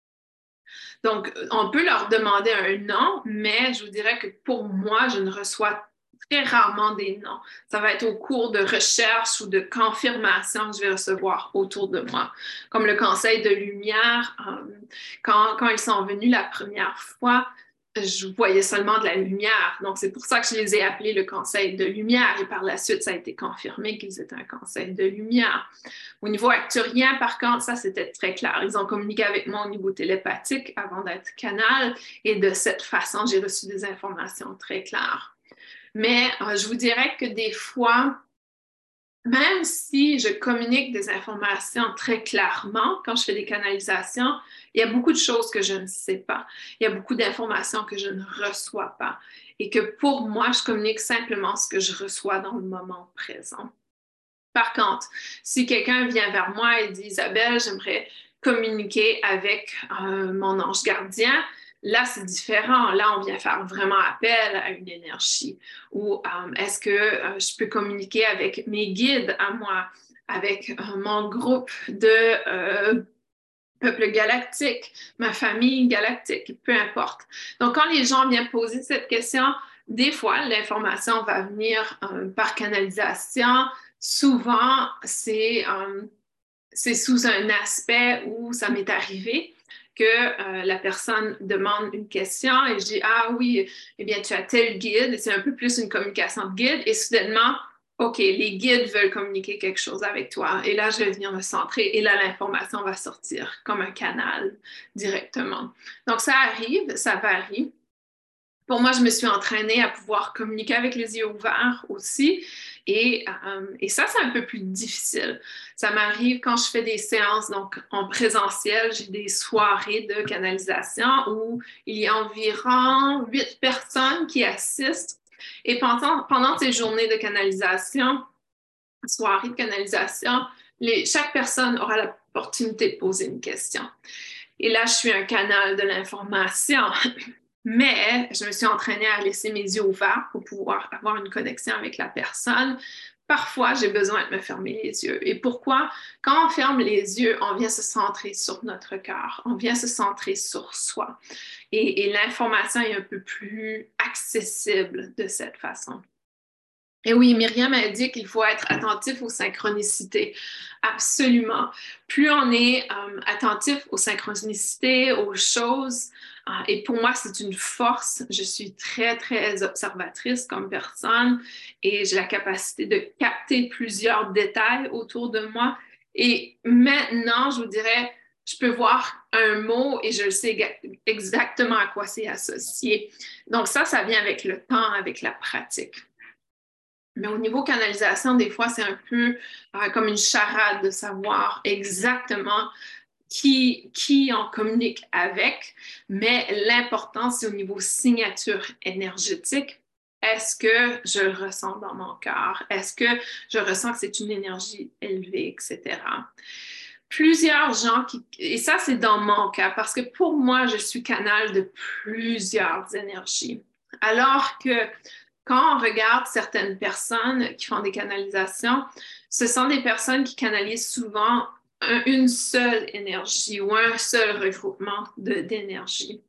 Donc, on peut leur demander un nom, mais je vous dirais que pour moi, je ne reçois très rarement des noms. Ça va être au cours de recherche ou de confirmation que je vais recevoir autour de moi. Comme le conseil de lumière, euh, quand, quand ils sont venus la première fois, je voyais seulement de la lumière. Donc, c'est pour ça que je les ai appelés le conseil de lumière. Et par la suite, ça a été confirmé qu'ils étaient un conseil de lumière. Au niveau arcturien, par contre, ça, c'était très clair. Ils ont communiqué avec moi au niveau télépathique avant d'être canal. Et de cette façon, j'ai reçu des informations très claires. Mais euh, je vous dirais que des fois, même si je communique des informations très clairement quand je fais des canalisations, il y a beaucoup de choses que je ne sais pas. Il y a beaucoup d'informations que je ne reçois pas. Et que pour moi, je communique simplement ce que je reçois dans le moment présent. Par contre, si quelqu'un vient vers moi et dit « Isabelle, j'aimerais communiquer avec euh, mon ange gardien », là, c'est différent. Là, on vient faire vraiment appel à une énergie. Ou euh, est-ce que euh, je peux communiquer avec mes guides à moi, avec euh, mon groupe de euh, peuple galactique, ma famille galactique, peu importe. Donc, quand les gens viennent poser cette question, des fois, l'information va venir euh, par canalisation. Souvent, c'est euh, c'est sous un aspect où ça m'est arrivé que euh, la personne demande une question et je dis « Ah oui, eh bien, tu as tel guide. » Et c'est un peu plus une communication de guide. Et soudainement, OK, les guides veulent communiquer quelque chose avec toi. Et là, je vais venir me centrer et là, l'information va sortir comme un canal directement. Donc, ça arrive, ça varie. Pour moi, je me suis entraînée à pouvoir communiquer avec les yeux ouverts aussi. Et, euh, et ça, c'est un peu plus difficile. Ça m'arrive quand je fais des séances, donc en présentiel, j'ai des soirées de canalisation où il y a environ huit personnes qui assistent. Et pendant, pendant ces journées de canalisation, soirées de canalisation, les, chaque personne aura l'opportunité de poser une question. Et là, je suis un canal de l'information. Mais je me suis entraînée à laisser mes yeux ouverts pour pouvoir avoir une connexion avec la personne. Parfois, j'ai besoin de me fermer les yeux. Et pourquoi? Quand on ferme les yeux, on vient se centrer sur notre cœur, on vient se centrer sur soi. Et, et l'information est un peu plus accessible de cette façon. Et oui, Myriam a dit qu'il faut être attentif aux synchronicités. Absolument. Plus on est euh, attentif aux synchronicités, aux choses, euh, et pour moi, c'est une force. Je suis très, très observatrice comme personne et j'ai la capacité de capter plusieurs détails autour de moi. Et maintenant, je vous dirais, je peux voir un mot et je sais exactement à quoi c'est associé. Donc ça, ça vient avec le temps, avec la pratique. Mais au niveau canalisation, des fois, c'est un peu euh, comme une charade de savoir exactement qui, qui on communique avec. Mais l'important, c'est au niveau signature énergétique. Est-ce que je le ressens dans mon cœur? Est-ce que je ressens que c'est une énergie élevée, et cetera. Plusieurs gens qui... Et ça, c'est dans mon cas, parce que pour moi, je suis canal de plusieurs énergies. Alors que quand on regarde certaines personnes qui font des canalisations, ce sont des personnes qui canalisent souvent un, une seule énergie ou un seul regroupement d'énergie.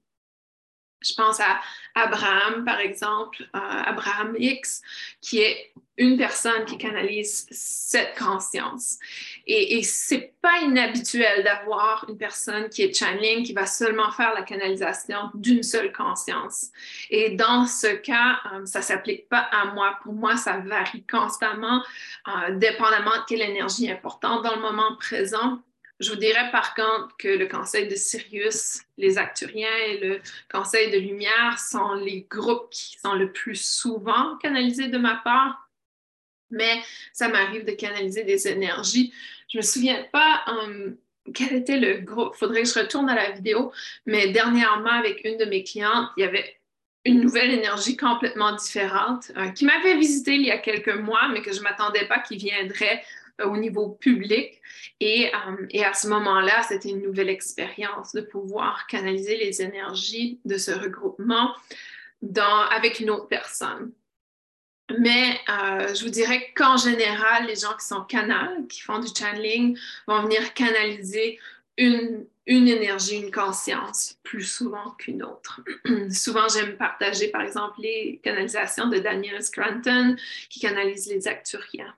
Je pense à Abraham, par exemple, euh, Abraham X, qui est une personne qui canalise cette conscience. Et, et c'est pas inhabituel d'avoir une personne qui est channeling, qui va seulement faire la canalisation d'une seule conscience. Et dans ce cas, euh, ça s'applique pas à moi. Pour moi, ça varie constamment, euh, dépendamment de quelle énergie est importante dans le moment présent. Je vous dirais par contre que le conseil de Sirius, les Acturiens et le conseil de Lumière sont les groupes qui sont le plus souvent canalisés de ma part, mais ça m'arrive de canaliser des énergies. Je me souviens pas um, quel était le groupe, il faudrait que je retourne à la vidéo, mais dernièrement avec une de mes clientes, il y avait une nouvelle énergie complètement différente euh, qui m'avait visité il y a quelques mois, mais que je ne m'attendais pas qu'il viendrait au niveau public. Et, euh, et à ce moment-là, c'était une nouvelle expérience de pouvoir canaliser les énergies de ce regroupement dans, avec une autre personne. Mais euh, je vous dirais qu'en général, les gens qui sont canals, qui font du channeling, vont venir canaliser une, une énergie, une conscience, plus souvent qu'une autre. Souvent, j'aime partager, par exemple, les canalisations de Daniel Scranton, qui canalise les Acturiens.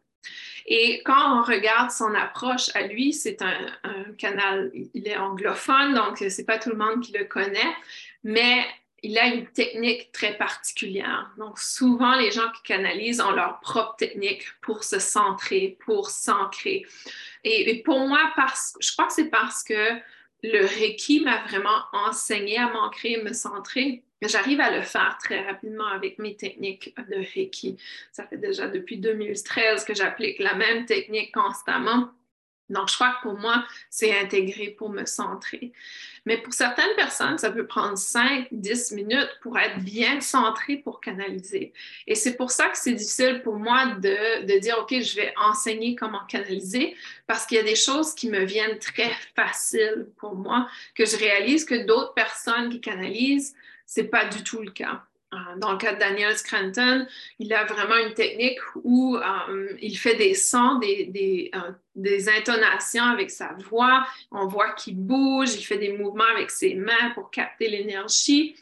Et quand on regarde son approche à lui, c'est un, un canal, il est anglophone, donc c'est pas tout le monde qui le connaît, mais il a une technique très particulière. Donc souvent, les gens qui canalisent ont leur propre technique pour se centrer, pour s'ancrer. Et, et pour moi, parce, je crois que c'est parce que le Reiki m'a vraiment enseigné à m'ancrer, me centrer. J'arrive à le faire très rapidement avec mes techniques de Reiki. Ça fait déjà depuis deux mille treize que j'applique la même technique constamment. Donc, je crois que pour moi, c'est intégré pour me centrer. Mais pour certaines personnes, ça peut prendre cinq, dix minutes pour être bien centré pour canaliser. Et c'est pour ça que c'est difficile pour moi de, de dire, OK, je vais enseigner comment canaliser, parce qu'il y a des choses qui me viennent très faciles pour moi, que je réalise que d'autres personnes qui canalisent, c'est pas du tout le cas. Dans le cas de Daniel Scranton, il a vraiment une technique où euh, il fait des sons, des, des, euh, des intonations avec sa voix. On voit qu'il bouge, il fait des mouvements avec ses mains pour capter l'énergie.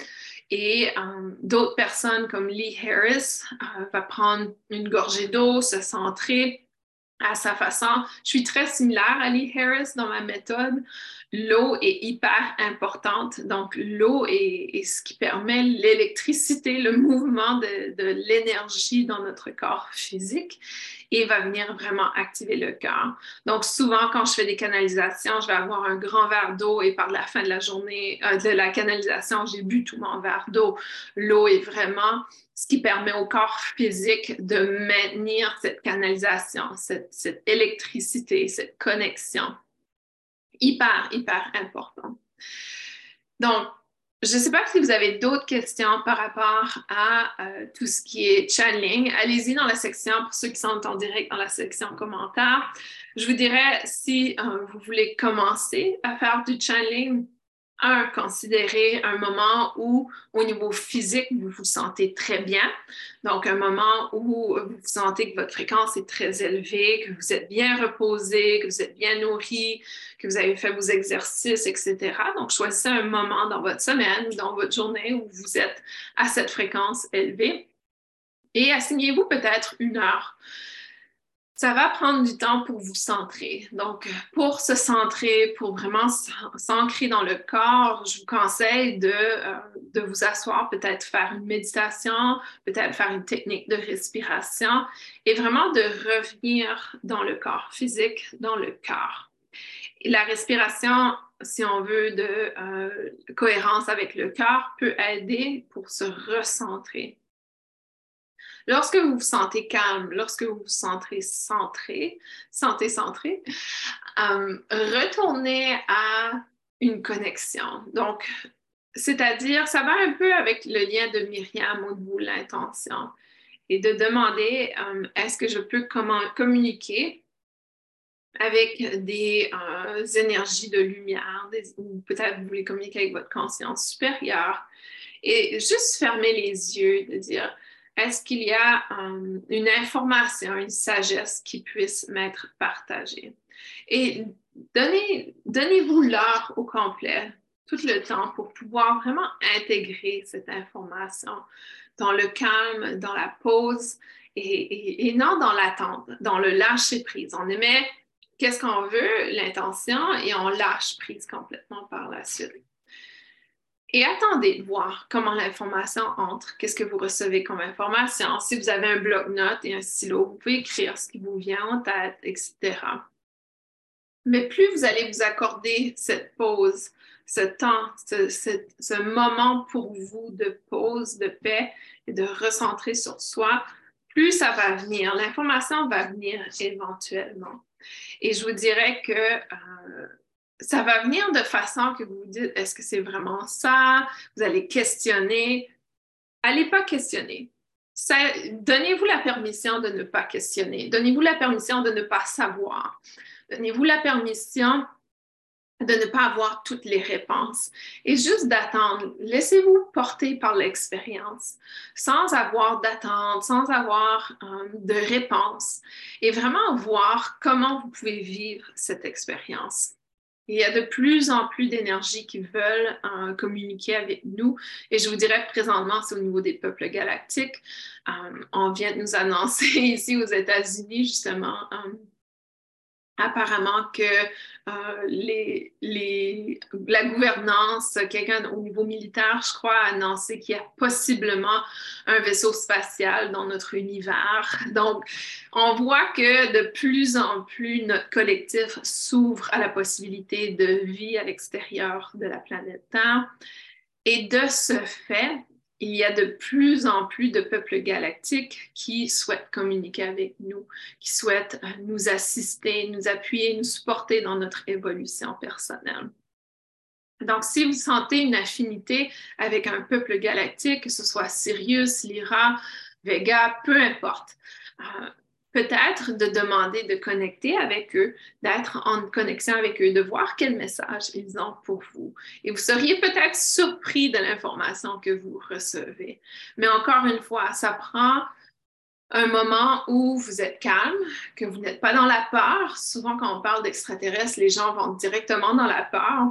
Et euh, d'autres personnes comme Lee Harris euh, va prendre une gorgée d'eau, se centrer à sa façon. Je suis très similaire à Lee Harris dans ma méthode. L'eau est hyper importante. Donc, l'eau est, est ce qui permet l'électricité, le mouvement de, de l'énergie dans notre corps physique et va venir vraiment activer le cœur. Donc, souvent, quand je fais des canalisations, je vais avoir un grand verre d'eau et par la fin de la journée, euh, de la canalisation, j'ai bu tout mon verre d'eau. L'eau est vraiment ce qui permet au corps physique de maintenir cette canalisation, cette, cette électricité, cette connexion. Hyper, hyper important. Donc, je ne sais pas si vous avez d'autres questions par rapport à euh, tout ce qui est channeling. Allez-y dans la section, pour ceux qui sont en direct, dans la section commentaires. Je vous dirais, si euh, vous voulez commencer à faire du channeling, un, considérez un moment où, au niveau physique, vous vous sentez très bien. Donc, un moment où vous vous sentez que votre fréquence est très élevée, que vous êtes bien reposé, que vous êtes bien nourri, que vous avez fait vos exercices, et cetera. Donc, choisissez un moment dans votre semaine, dans votre journée où vous êtes à cette fréquence élevée. Et assignez-vous peut-être une heure. Ça va prendre du temps pour vous centrer. Donc, pour se centrer, pour vraiment s'ancrer dans le corps, je vous conseille de, euh, de vous asseoir, peut-être faire une méditation, peut-être faire une technique de respiration et vraiment de revenir dans le corps physique, dans le cœur. Et la respiration, si on veut, de euh, cohérence avec le cœur, peut aider pour se recentrer. Lorsque vous vous sentez calme, lorsque vous vous sentez centré, sentez centré, euh, retournez à une connexion. Donc, c'est-à-dire, ça va un peu avec le lien de Myriam au niveau de l'intention et de demander euh, est-ce que je peux comment, communiquer avec des euh, énergies de lumière, des, ou peut-être vous voulez communiquer avec votre conscience supérieure et juste fermer les yeux, de dire est-ce qu'il y a um, une information, une sagesse qui puisse m'être partagée? Et donnez, donnez-vous l'heure au complet, tout le temps, pour pouvoir vraiment intégrer cette information dans le calme, dans la pause et, et, et non dans l'attente, dans le lâcher-prise. On émet qu'est-ce qu'on veut, l'intention, et on lâche prise complètement par la suite. Et attendez de voir comment l'information entre, qu'est-ce que vous recevez comme information. Si vous avez un bloc-notes et un stylo, vous pouvez écrire ce qui vous vient en tête, et cetera. Mais plus vous allez vous accorder cette pause, ce temps, ce, ce, ce moment pour vous de pause, de paix et de recentrer sur soi, plus ça va venir. L'information va venir éventuellement. Et je vous dirais que euh, ça va venir de façon que vous vous dites, est-ce que c'est vraiment ça? Vous allez questionner. Allez pas questionner. Ça, donnez-vous la permission de ne pas questionner. Donnez-vous la permission de ne pas savoir. Donnez-vous la permission de ne pas avoir toutes les réponses et juste d'attendre. Laissez-vous porter par l'expérience sans avoir d'attente, sans avoir euh, de réponse et vraiment voir comment vous pouvez vivre cette expérience. Il y a de plus en plus d'énergies qui veulent euh, communiquer avec nous. Et je vous dirais que présentement, c'est au niveau des peuples galactiques. Euh, on vient de nous annoncer ici aux États-Unis, justement, euh, apparemment que euh, les, les, la gouvernance, quelqu'un au niveau militaire, je crois, a annoncé qu'il y a possiblement un vaisseau spatial dans notre univers. Donc, on voit que de plus en plus, notre collectif s'ouvre à la possibilité de vie à l'extérieur de la planète Terre. Et de ce fait, il y a de plus en plus de peuples galactiques qui souhaitent communiquer avec nous, qui souhaitent nous assister, nous appuyer, nous supporter dans notre évolution personnelle. Donc, si vous sentez une affinité avec un peuple galactique, que ce soit Sirius, Lyra, Vega, peu importe, euh, peut-être de demander de connecter avec eux, d'être en connexion avec eux, de voir quel message ils ont pour vous. Et vous seriez peut-être surpris de l'information que vous recevez. Mais encore une fois, ça prend un moment où vous êtes calme, que vous n'êtes pas dans la peur. Souvent, quand on parle d'extraterrestres, les gens vont directement dans la peur,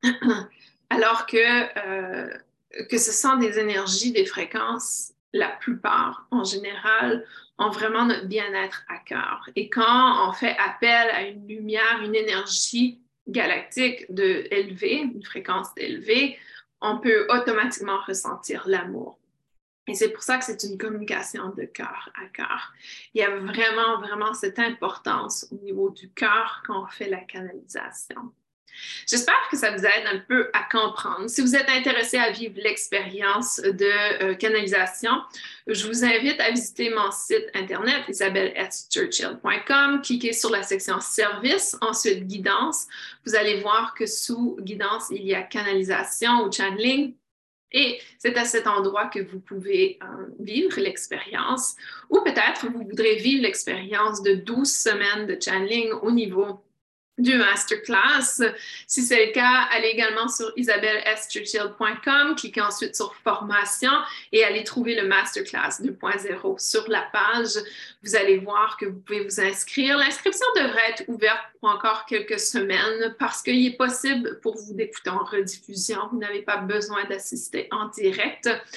alors que, euh, que ce sont des énergies, des fréquences, la plupart, en général, ont vraiment notre bien-être à cœur. Et quand on fait appel à une lumière, une énergie galactique de élevée, une fréquence élevée, on peut automatiquement ressentir l'amour. Et c'est pour ça que c'est une communication de cœur à cœur. Il y a vraiment, vraiment cette importance au niveau du cœur quand on fait la canalisation. J'espère que ça vous aide un peu à comprendre. Si vous êtes intéressé à vivre l'expérience de euh, canalisation, je vous invite à visiter mon site internet isabelle s churchill point com, cliquez sur la section service, ensuite guidance. Vous allez voir que sous guidance, il y a canalisation ou channeling. Et c'est à cet endroit que vous pouvez euh, vivre l'expérience ou peut-être vous voudrez vivre l'expérience de douze semaines de channeling au niveau du masterclass. Si c'est le cas, allez également sur isabelle s churchill point com, cliquez ensuite sur formation et allez trouver le masterclass deux point zéro sur la page. Vous allez voir que vous pouvez vous inscrire. L'inscription devrait être ouverte pour encore quelques semaines parce qu'il est possible pour vous d'écouter en rediffusion. Vous n'avez pas besoin d'assister en direct.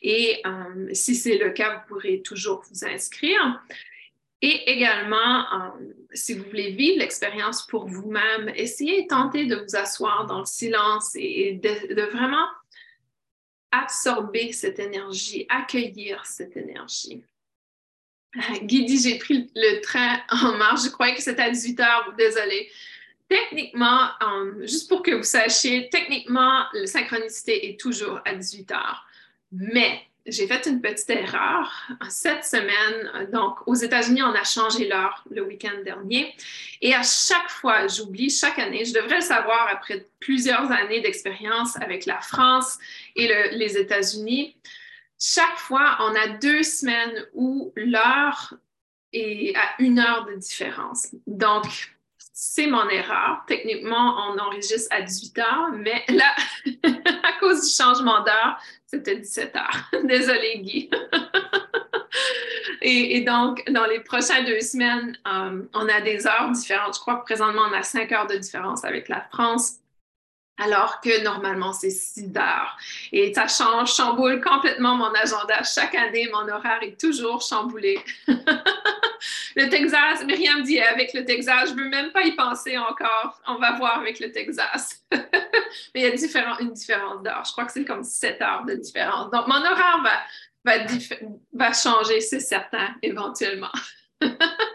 Et euh, si c'est le cas, vous pourrez toujours vous inscrire. Et également, euh, si vous voulez vivre l'expérience pour vous-même, essayez, tentez de vous asseoir dans le silence et de, de vraiment absorber cette énergie, accueillir cette énergie. Guy dit, j'ai pris le train en marche. Je croyais que c'était à dix-huit heures. Désolée. Techniquement, um, juste pour que vous sachiez, techniquement, la synchronicité est toujours à dix-huit heures. Mais j'ai fait une petite erreur cette semaine. Donc, aux États-Unis, on a changé l'heure le week-end dernier. Et à chaque fois, j'oublie chaque année, je devrais le savoir après plusieurs années d'expérience avec la France et le, les États-Unis. Chaque fois, on a deux semaines où l'heure est à une heure de différence. Donc, c'est mon erreur. Techniquement, on enregistre à dix-huit heures, mais là, à cause du changement d'heure, c'était dix-sept heures. Désolée, Guy. et, et donc, dans les prochaines deux semaines, um, on a des heures différentes. Je crois que présentement, on a cinq heures de différence avec la France. Alors que normalement, c'est six heures. Et ça change, chamboule complètement mon agenda. Chaque année, mon horaire est toujours chamboulé. Le Texas, Myriam dit, avec le Texas, je ne veux même pas y penser encore. On va voir avec le Texas. Mais il y a différent, une différence d'heure. Je crois que c'est comme sept heures de différence. Donc, mon horaire va, va, va changer, c'est certain, éventuellement. Ça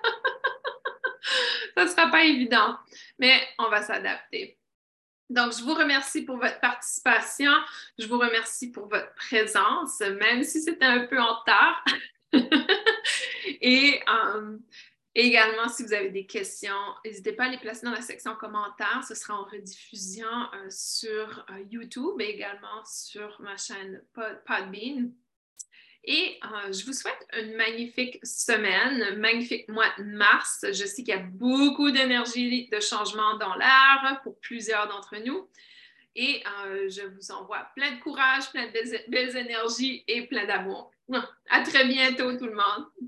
ne sera pas évident, mais on va s'adapter. Donc, je vous remercie pour votre participation. Je vous remercie pour votre présence, même si c'était un peu en retard. Et euh, également, si vous avez des questions, n'hésitez pas à les placer dans la section commentaires. Ce sera en rediffusion euh, sur euh, YouTube, mais également sur ma chaîne Pod Podbean. Et euh, je vous souhaite une magnifique semaine, un magnifique mois de mars. Je sais qu'il y a beaucoup d'énergie, de changement dans l'air pour plusieurs d'entre nous. Et euh, je vous envoie plein de courage, plein de belles, belles énergies et plein d'amour. À très bientôt tout le monde.